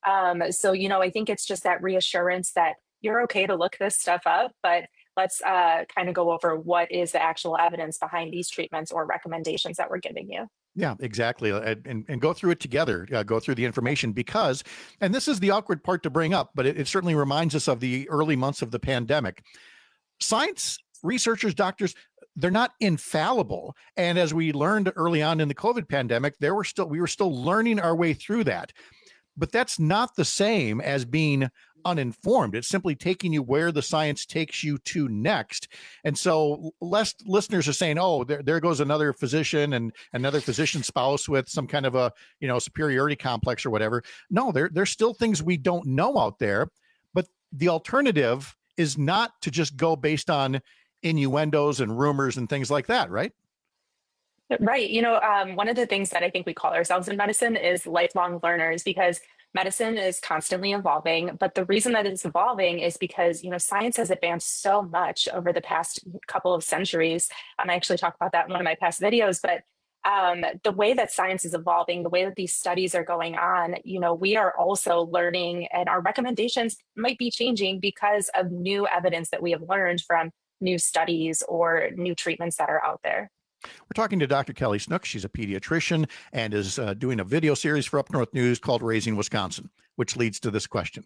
So, I think it's just that reassurance that you're okay to look this stuff up, but let's kind of go over what is the actual evidence behind these treatments or recommendations that we're giving you. Yeah, exactly. And go through it together, go through the information because, and this is the awkward part to bring up, but it certainly reminds us of the early months of the pandemic. Science, researchers, doctors, they're not infallible. And as we learned early on in the COVID pandemic, we were still learning our way through that. But that's not the same as being uninformed. It's simply taking you where the science takes you to next. And so less listeners are saying, oh, there goes another physician and another physician spouse with some kind of a, superiority complex or whatever. No, there's still things we don't know out there. But the alternative is not to just go based on innuendos and rumors and things like that, right? Right. One of the things that I think we call ourselves in medicine is lifelong learners, because medicine is constantly evolving. But the reason that it's evolving is because, science has advanced so much over the past couple of centuries. I actually talk about that in one of my past videos. But the way that science is evolving, the way that these studies are going on, we are also learning, and our recommendations might be changing because of new evidence that we have learned from new studies or new treatments that are out there. We're talking to Dr. Kelly Snook. She's a pediatrician and is doing a video series for Up North News called Raising Wisconsin, which leads to this question.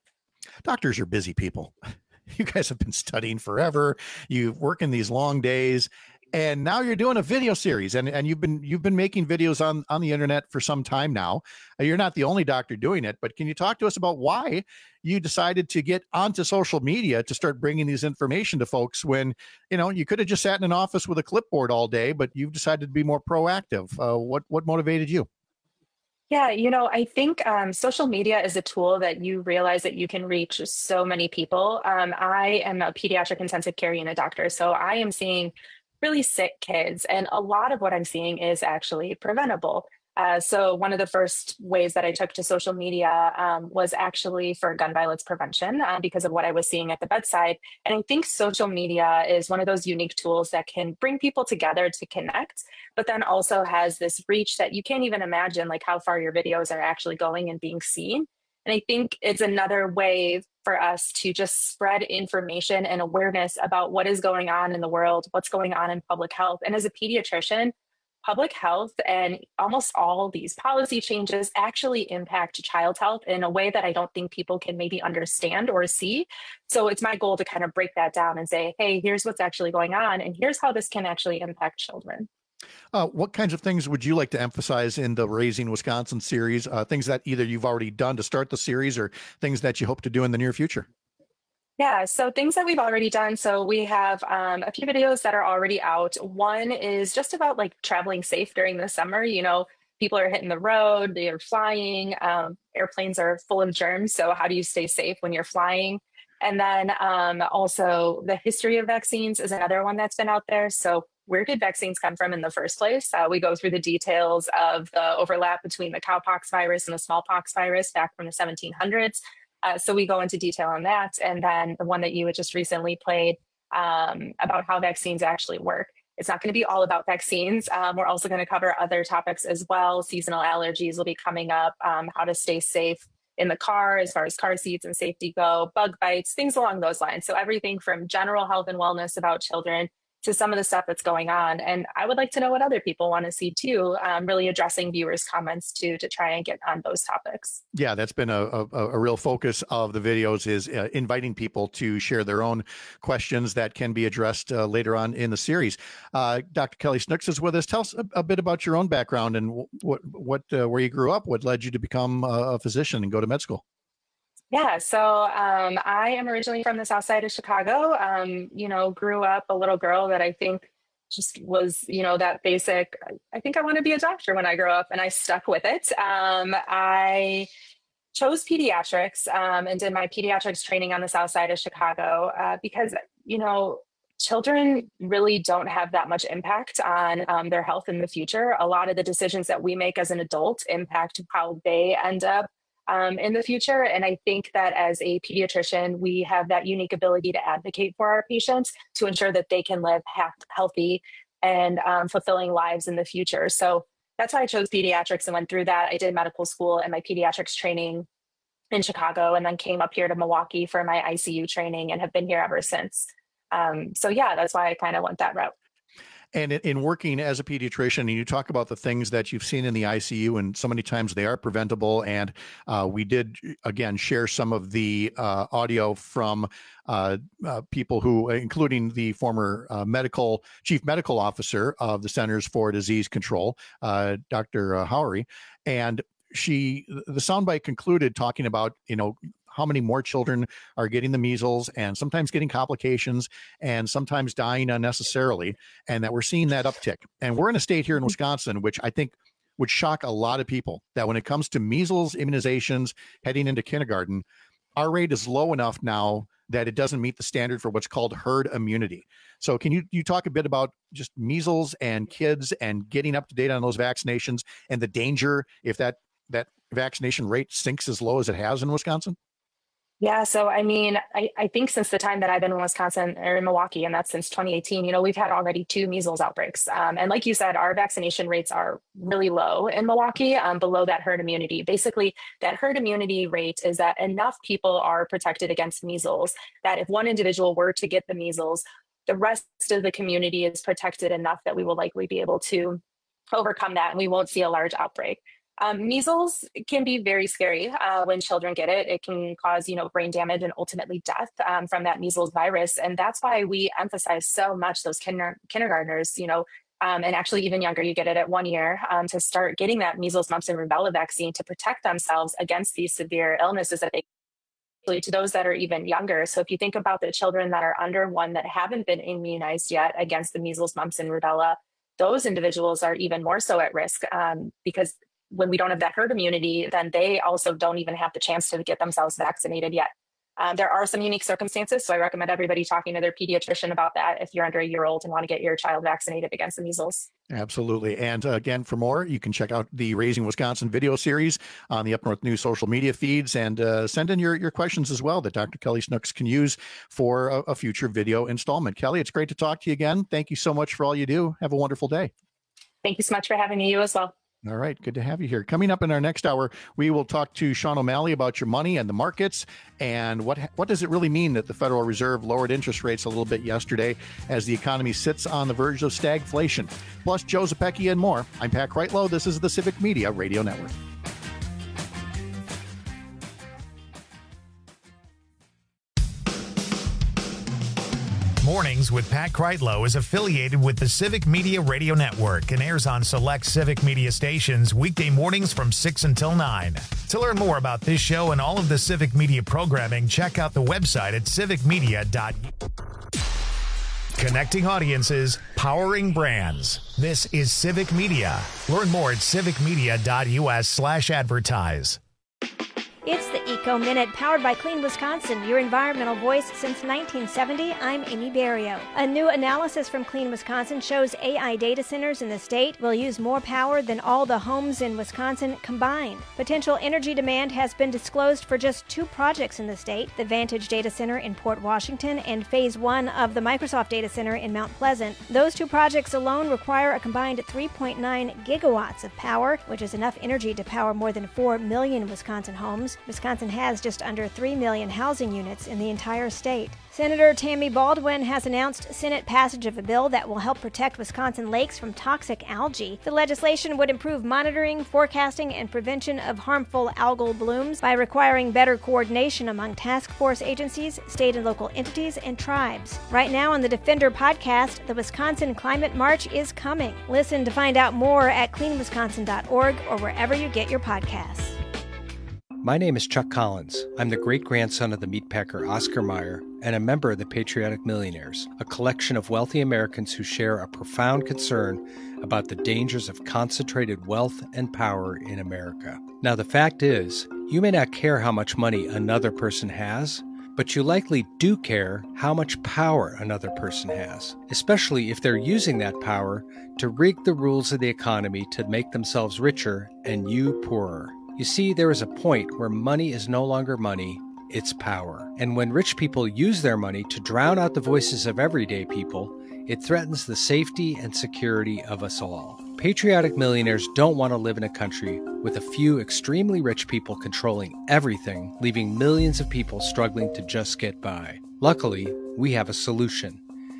Doctors are busy people. You guys have been studying forever. You work in these long days, and now you're doing a video series, and you've been making videos on the internet for some time now. You're not the only doctor doing it, but can you talk to us about why you decided to get onto social media to start bringing these information to folks when, you could have just sat in an office with a clipboard all day, but you've decided to be more proactive. What motivated you? Yeah, I think social media is a tool that you realize that you can reach so many people. I am a pediatric intensive care unit doctor, so I am seeing really sick kids, and a lot of what I'm seeing is actually preventable. So one of the first ways that I took to social media was actually for gun violence prevention because of what I was seeing at the bedside. And I think social media is one of those unique tools that can bring people together to connect, but then also has this reach that you can't even imagine, like how far your videos are actually going and being seen. And I think it's another way for us to just spread information and awareness about what is going on in the world, what's going on in public health. And as a pediatrician, public health and almost all these policy changes actually impact child health in a way that I don't think people can maybe understand or see. So it's my goal to kind of break that down and say, hey, here's what's actually going on, and here's how this can actually impact children. What kinds of things would you like to emphasize in the Raising Wisconsin series? Things that either you've already done to start the series or things that you hope to do in the near future? Yeah, so things that we've already done. So we have a few videos that are already out. One is just about like traveling safe during the summer. people are hitting the road, they are flying, airplanes are full of germs. So how do you stay safe when you're flying? And then also the history of vaccines is another one that's been out there. So where did vaccines come from in the first place? We go through the details of the overlap between the cowpox virus and the smallpox virus back from the 1700s. So we go into detail on that. And then the one that you had just recently played about how vaccines actually work. It's not going to be all about vaccines. We're also going to cover other topics as well. Seasonal allergies will be coming up, how to stay safe in the car as far as car seats and safety go, bug bites, things along those lines. So everything from general health and wellness about children to some of the stuff that's going on. And I would like to know what other people want to see too, really addressing viewers' comments too, to try and get on those topics. Yeah, that's been a real focus of the videos, is inviting people to share their own questions that can be addressed later on in the series. Dr. Kelly Snooks is with us. Tell us a bit about your own background and where you grew up, what led you to become a physician and go to med school. Yeah, so I am originally from the south side of Chicago, grew up a little girl that I think just was, that basic, I think I want to be a doctor when I grow up, and I stuck with it. I chose pediatrics and did my pediatrics training on the south side of Chicago because, children really don't have that much impact on their health in the future. A lot of the decisions that we make as an adult impact how they end up in the future. And I think that as a pediatrician, we have that unique ability to advocate for our patients to ensure that they can live healthy and fulfilling lives in the future. So that's why I chose pediatrics and went through that. I did medical school and my pediatrics training in Chicago, and then came up here to Milwaukee for my ICU training and have been here ever since. So yeah, that's why I kind of went that route. And in working as a pediatrician, and you talk about the things that you've seen in the ICU, and so many times they are preventable. And we did, again, share some of the audio from people who, including the former chief medical officer of the Centers for Disease Control, Dr. Howery. And the soundbite concluded talking about, how many more children are getting the measles and sometimes getting complications and sometimes dying unnecessarily, and that we're seeing that uptick. And we're in a state here in Wisconsin, which I think would shock a lot of people, that when it comes to measles immunizations heading into kindergarten, our rate is low enough now that it doesn't meet the standard for what's called herd immunity. So can you talk a bit about just measles and kids and getting up to date on those vaccinations and the danger if that vaccination rate sinks as low as it has in Wisconsin? Yeah. So, I think since the time that I've been in Wisconsin or in Milwaukee, and that's since 2018, we've had already 2 measles outbreaks. And like you said, our vaccination rates are really low in Milwaukee, below that herd immunity. Basically, that herd immunity rate is that enough people are protected against measles that if one individual were to get the measles, the rest of the community is protected enough that we will likely be able to overcome that and we won't see a large outbreak. Measles can be very scary when children get it. It can cause, brain damage and ultimately death from that measles virus. And that's why we emphasize so much those kindergartners, and actually even younger, you get it at 1 year, to start getting that measles, mumps, and rubella vaccine to protect themselves against these severe illnesses that they to those that are even younger. So if you think about the children that are under 1 that haven't been immunized yet against the measles, mumps, and rubella, those individuals are even more so at risk because when we don't have that herd immunity, then they also don't even have the chance to get themselves vaccinated yet. There are some unique circumstances, so I recommend everybody talking to their pediatrician about that if you're under a year old and want to get your child vaccinated against the measles. Absolutely. And again, for more, you can check out the Raising Wisconsin video series on the Up North News social media feeds, and send in your questions as well that Dr. Kelly Snooks can use for a future video installment. Kelly, it's great to talk to you again. Thank you so much for all you do. Have a wonderful day. Thank you so much for having me. You as well. All right. Good to have you here. Coming up in our next hour, we will talk to Sean O'Malley about your money and the markets and what does it really mean that the Federal Reserve lowered interest rates a little bit yesterday as the economy sits on the verge of stagflation. Plus, Joe Zepecki and more. I'm Pat Kreitlow. This is the Civic Media Radio Network. Mornings with Pat Kreitlow is affiliated with the Civic Media Radio Network and airs on select Civic Media stations weekday mornings from 6 until 9. To learn more about this show and all of the Civic Media programming, check out the website at civicmedia.us. Connecting audiences, powering brands. This is Civic Media. Learn more at civicmedia.us/advertise. It's the Eco Minute, powered by Clean Wisconsin, your environmental voice since 1970. I'm Amy Barrio. A new analysis from Clean Wisconsin shows AI data centers in the state will use more power than all the homes in Wisconsin combined. Potential energy demand has been disclosed for just 2 projects in the state, the Vantage Data Center in Port Washington and Phase 1 of the Microsoft Data Center in Mount Pleasant. Those 2 projects alone require a combined 3.9 gigawatts of power, which is enough energy to power more than 4 million Wisconsin homes. Wisconsin has just under 3 million housing units in the entire state. Senator Tammy Baldwin has announced Senate passage of a bill that will help protect Wisconsin lakes from toxic algae. The legislation would improve monitoring, forecasting, and prevention of harmful algal blooms by requiring better coordination among task force agencies, state and local entities, and tribes. Right now on the Defender podcast, the Wisconsin Climate March is coming. Listen to find out more at cleanwisconsin.org or wherever you get your podcasts. My name is Chuck Collins. I'm the great-grandson of the meatpacker Oscar Mayer and a member of the Patriotic Millionaires, a collection of wealthy Americans who share a profound concern about the dangers of concentrated wealth and power in America. Now, the fact is, you may not care how much money another person has, but you likely do care how much power another person has, especially if they're using that power to rig the rules of the economy to make themselves richer and you poorer. You see, there is a point where money is no longer money, it's power. And when rich people use their money to drown out the voices of everyday people, it threatens the safety and security of us all. Patriotic millionaires don't want to live in a country with a few extremely rich people controlling everything, leaving millions of people struggling to just get by. Luckily, we have a solution.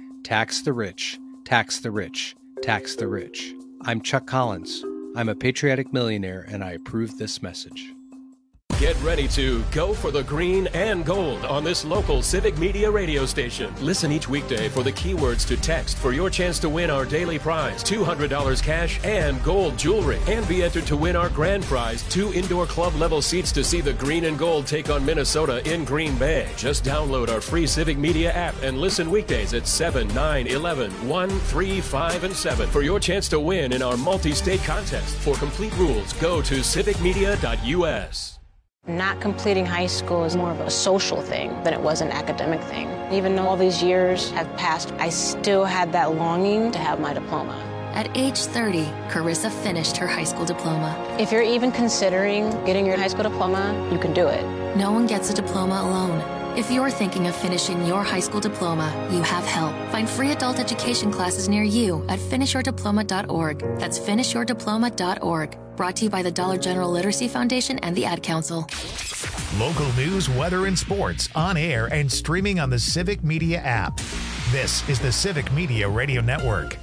Tax the rich, tax the rich, tax the rich. I'm Chuck Collins. I'm a patriotic millionaire, and I approve this message. Get ready to go for the green and gold on this local Civic Media radio station. Listen each weekday for the keywords to text for your chance to win our daily prize, $200 cash and gold jewelry. And be entered to win our grand prize, 2 indoor club level seats to see the green and gold take on Minnesota in Green Bay. Just download our free Civic Media app and listen weekdays at 7, 9, 11, 1, 3, 5, and 7 for your chance to win in our multi-state contest. For complete rules, go to civicmedia.us. Not completing high school is more of a social thing than it was an academic thing. Even though all these years have passed, I still had that longing to have my diploma. At age 30, Carissa finished her high school diploma. If you're even considering getting your high school diploma, you can do it. No one gets a diploma alone. If you're thinking of finishing your high school diploma, you have help. Find free adult education classes near you at finishyourdiploma.org. That's finishyourdiploma.org. Brought to you by the Dollar General Literacy Foundation and the Ad Council. Local news, weather, and sports on air and streaming on the Civic Media app. This is the Civic Media Radio Network.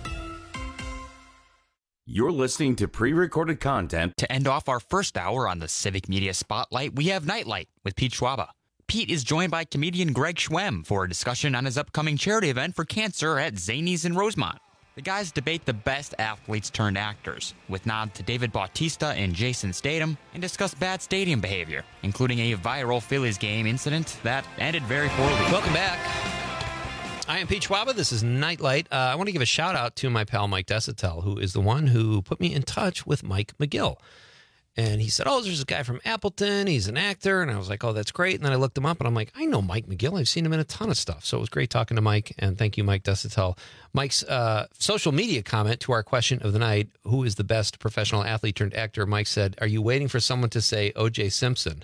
You're listening to pre-recorded content. To end off our first hour on the Civic Media Spotlight, we have Nightlight with Pete Schwaba. Pete is joined by comedian Greg Schwem for a discussion on his upcoming charity event for cancer at Zanies in Rosemont. The guys debate the best athletes turned actors, with nod to David Bautista and Jason Statham, and discuss bad stadium behavior, including a viral Phillies game incident that ended very poorly. Welcome back. I am Pete Schwaba. This is Nightlight. I want to give a shout out to my pal Mike Desitel, who is the one who put me in touch with Mike McGill. And he said, oh, there's this guy from Appleton. He's an actor. And I was like, oh, that's great. And then I looked him up, and I'm like, I know Mike McGill. I've seen him in a ton of stuff. So it was great talking to Mike. And thank you, Mike Desitel. Mike's social media comment to our question of the night, who is the best professional athlete turned actor? Mike said, are you waiting for someone to say O.J. Simpson?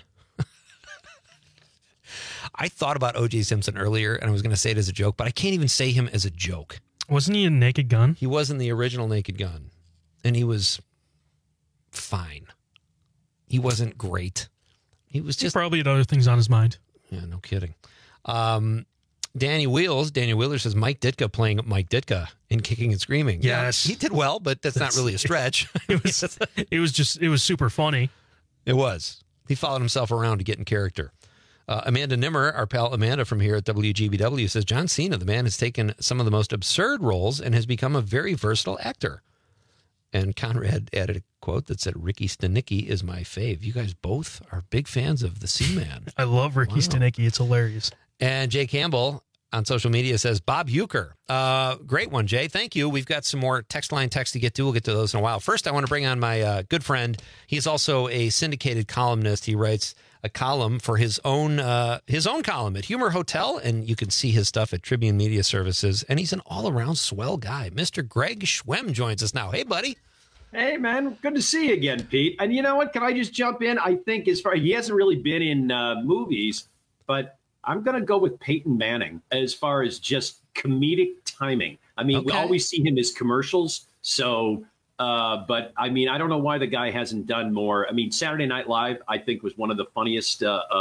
I thought about O.J. Simpson earlier, and I was going to say it as a joke, but I can't even say him as a joke. Wasn't he in Naked Gun? He was in the original Naked Gun, and he was fine. He wasn't great. He was just... He probably had other things on his mind. Yeah, no kidding. Daniel Wheeler says Mike Ditka playing Mike Ditka in Kicking and Screaming. Yes. Yeah, he did well, but that's not really a stretch. It was super funny. It was. He followed himself around to get in character. Amanda Nimmer, our pal Amanda from here at WGBW, says John Cena, the man, has taken some of the most absurd roles and has become a very versatile actor. And Conrad added a quote that said, Ricky Stenicki is my fave. You guys both are big fans of the Seaman. I love Ricky Stenicki. It's hilarious. And Jay Campbell, on social media says Bob Euchre. Great one, Jay. Thank you. We've got some more text line texts to get to. We'll get to those in a while. First, I want to bring on my good friend. He's also a syndicated columnist. He writes a column for his own column at Humor Hotel, and you can see his stuff at Tribune Media Services. And he's an all-around swell guy. Mr. Greg Schwem joins us now. Hey, buddy. Hey, man. Good to see you again, Pete. And you know what? Can I just jump in? I think he hasn't really been in movies, but I'm going to go with Peyton Manning as far as just comedic timing. I mean, we always see him as commercials. So, but I mean, I don't know why the guy hasn't done more. I mean, Saturday Night Live, I think, was one of the funniest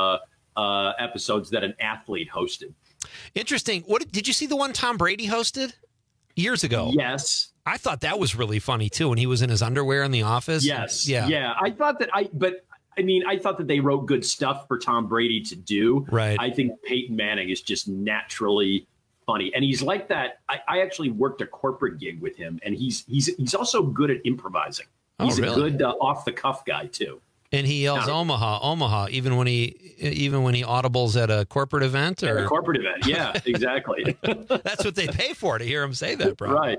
episodes that an athlete hosted. Interesting. Did you see the one Tom Brady hosted years ago? Yes. I thought that was really funny, too, when he was in his underwear in the office. Yes. Yeah. Yeah. I thought that I thought that they wrote good stuff for Tom Brady to do. Right. I think Peyton Manning is just naturally funny. And he's like that. I actually worked a corporate gig with him, and he's also good at improvising. He's really? a good off-the-cuff guy, too. And he yells Omaha, even when he audibles at a corporate event? Or? At a corporate event, yeah, exactly. That's what they pay for, to hear him say that, bro. Right.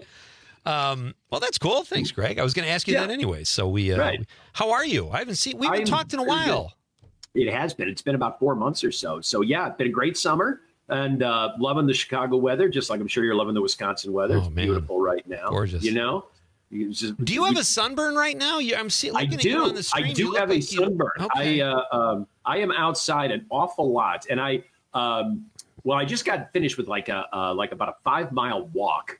Well, that's cool. Thanks, Greg. I was going to ask you that anyway. So how are you? We haven't talked in a while. It has been. It's been about 4 months or so. So yeah, it's been a great summer and loving the Chicago weather, just like I'm sure you're loving the Wisconsin weather. It's beautiful right now. Gorgeous. You know? Do you have a sunburn right now? I'm looking at you on the stream. I do have a sunburn. Okay. I am outside an awful lot. And I just got finished with like about a 5-mile walk.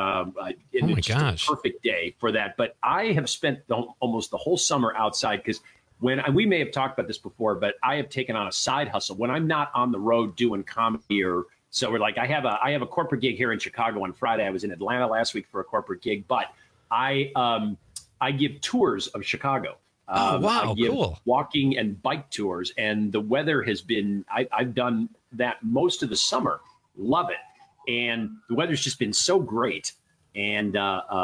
It's just a perfect day for that. But I have spent almost the whole summer outside because we may have talked about this before, but I have taken on a side hustle when I'm not on the road doing comedy so we're like, I have a corporate gig here in Chicago on Friday. I was in Atlanta last week for a corporate gig, but I give tours of Chicago. Wow, I give cool. walking and bike tours, and the weather has been, I've done that most of the summer. Love it. And the weather's just been so great. And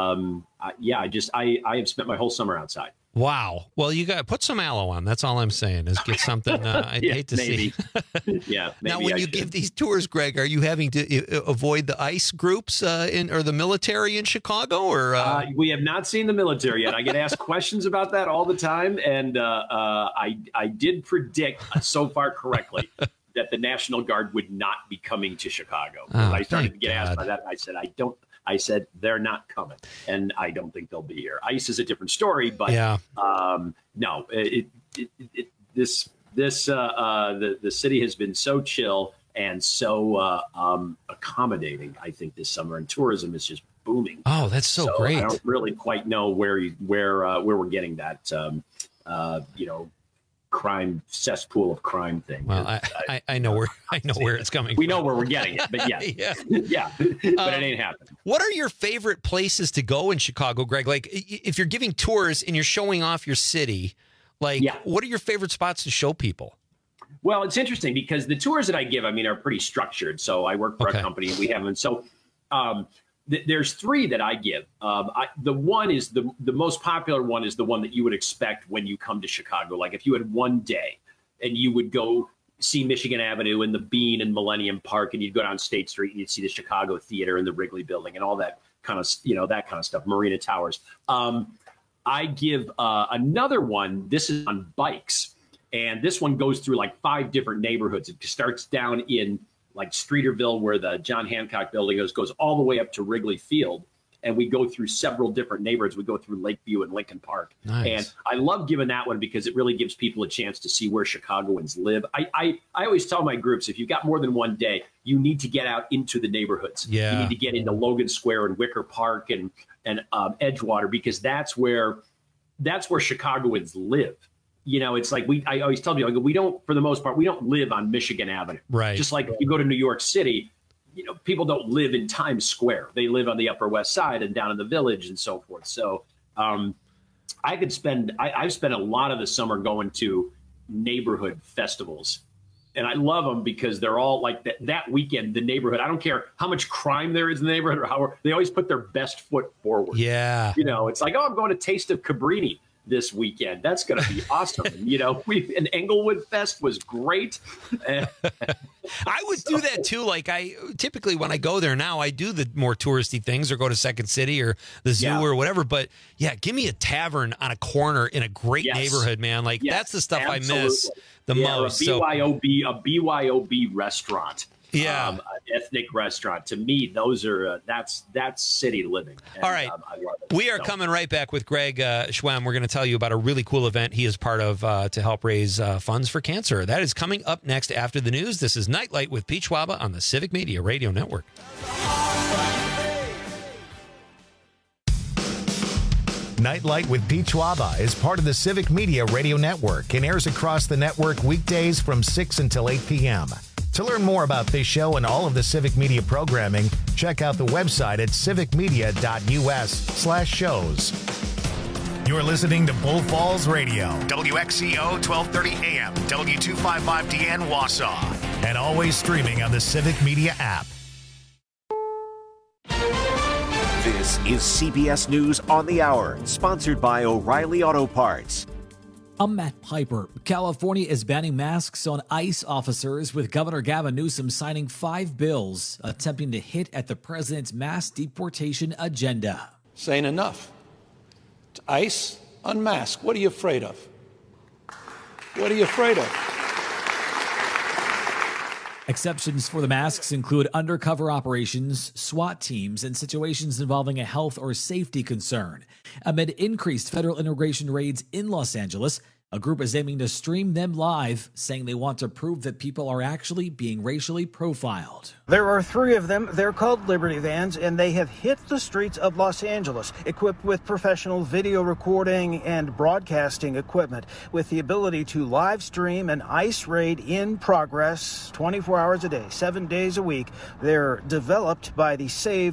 I have spent my whole summer outside. Wow. Well, you got to put some aloe on. That's all I'm saying is get something I'd hate to see. Yeah. Now, when you give these tours, Greg, are you having to avoid the ICE groups or the military in Chicago? Or we have not seen the military yet. I get asked questions about that all the time. And I did predict so far correctly that the National Guard would not be coming to Chicago. I started to get asked by that. I said, they're not coming, and I don't think they'll be here. ICE is a different story, but no, the city has been so chill and so accommodating, I think, this summer, and tourism is just booming. Oh, that's so great. I don't really quite know where we're getting that, crime cesspool of crime thing. Well, I know where it's coming. We know where we're getting it, but yeah, but it ain't happening. What are your favorite places to go in Chicago, Greg? Like, if you're giving tours and you're showing off your city, what are your favorite spots to show people? Well, it's interesting because the tours that I give, are pretty structured. So I work for a company and we have them. So there's 3 that I give. The one is the most popular one is the one that you would expect when you come to Chicago. Like if you had one day and you would go see Michigan Avenue and the Bean and Millennium Park, and you'd go down State Street and you'd see the Chicago Theater and the Wrigley Building and all that kind of stuff, Marina Towers. I give another one. This is on bikes. And this one goes through like 5 different neighborhoods. It starts down in like Streeterville, where the John Hancock building goes all the way up to Wrigley Field. And we go through several different neighborhoods. We go through Lakeview and Lincoln Park. Nice. And I love giving that one because it really gives people a chance to see where Chicagoans live. I always tell my groups, if you've got more than one day, you need to get out into the neighborhoods. Yeah. You need to get into Logan Square and Wicker Park and Edgewater, because that's where Chicagoans live. It's like I always tell people, we don't, for the most part, we don't live on Michigan Avenue. Right. Just like if you go to New York City, people don't live in Times Square. They live on the Upper West Side and down in the Village and so forth. So I've spent a lot of the summer going to neighborhood festivals. And I love them because they're all like that weekend, the neighborhood. I don't care how much crime there is in the neighborhood or they always put their best foot forward. Yeah. It's like, I'm going to Taste of Cabrini. this weekend. That's going to be awesome. And Englewood Fest was great. I would do that too. Like I typically, when I go there now, I do the more touristy things or go to Second City or the zoo or whatever. But yeah, give me a tavern on a corner in a great neighborhood, man. Like that's the stuff absolutely. I miss the most. A BYOB restaurant. Yeah, an ethnic restaurant. To me, those are that's city living. And, all right, I love it. We are coming right back with Greg Schwemm. We're going to tell you about a really cool event he is part of to help raise funds for cancer. That is coming up next after the news. This is Nightlight with Pete Schwaba on the Civic Media Radio Network. Nightlight with Pete Schwaba is part of the Civic Media Radio Network and airs across the network weekdays from 6 until 8 p.m. To learn more about this show and all of the Civic Media programming, check out the website at civicmedia.us/shows. You're listening to Bull Falls Radio, WXCO 1230 AM, W255DN Wausau, and always streaming on the Civic Media app. This is CBS News on the Hour, sponsored by O'Reilly Auto Parts. I'm Matt Piper. California is banning masks on ICE officers, with Governor Gavin Newsom signing 5 bills attempting to hit at the president's mass deportation agenda. Saying enough. To ICE, unmask. What are you afraid of? What are you afraid of? Exceptions for the masks include undercover operations, SWAT teams, and situations involving a health or safety concern. Amid increased federal immigration raids in Los Angeles, a group is aiming to stream them live, saying they want to prove that people are actually being racially profiled. There are 3 of them. They're called Liberty Vans, and they have hit the streets of Los Angeles, equipped with professional video recording and broadcasting equipment, with the ability to live stream an ICE raid in progress 24 hours a day, 7 days a week. They're developed by the Save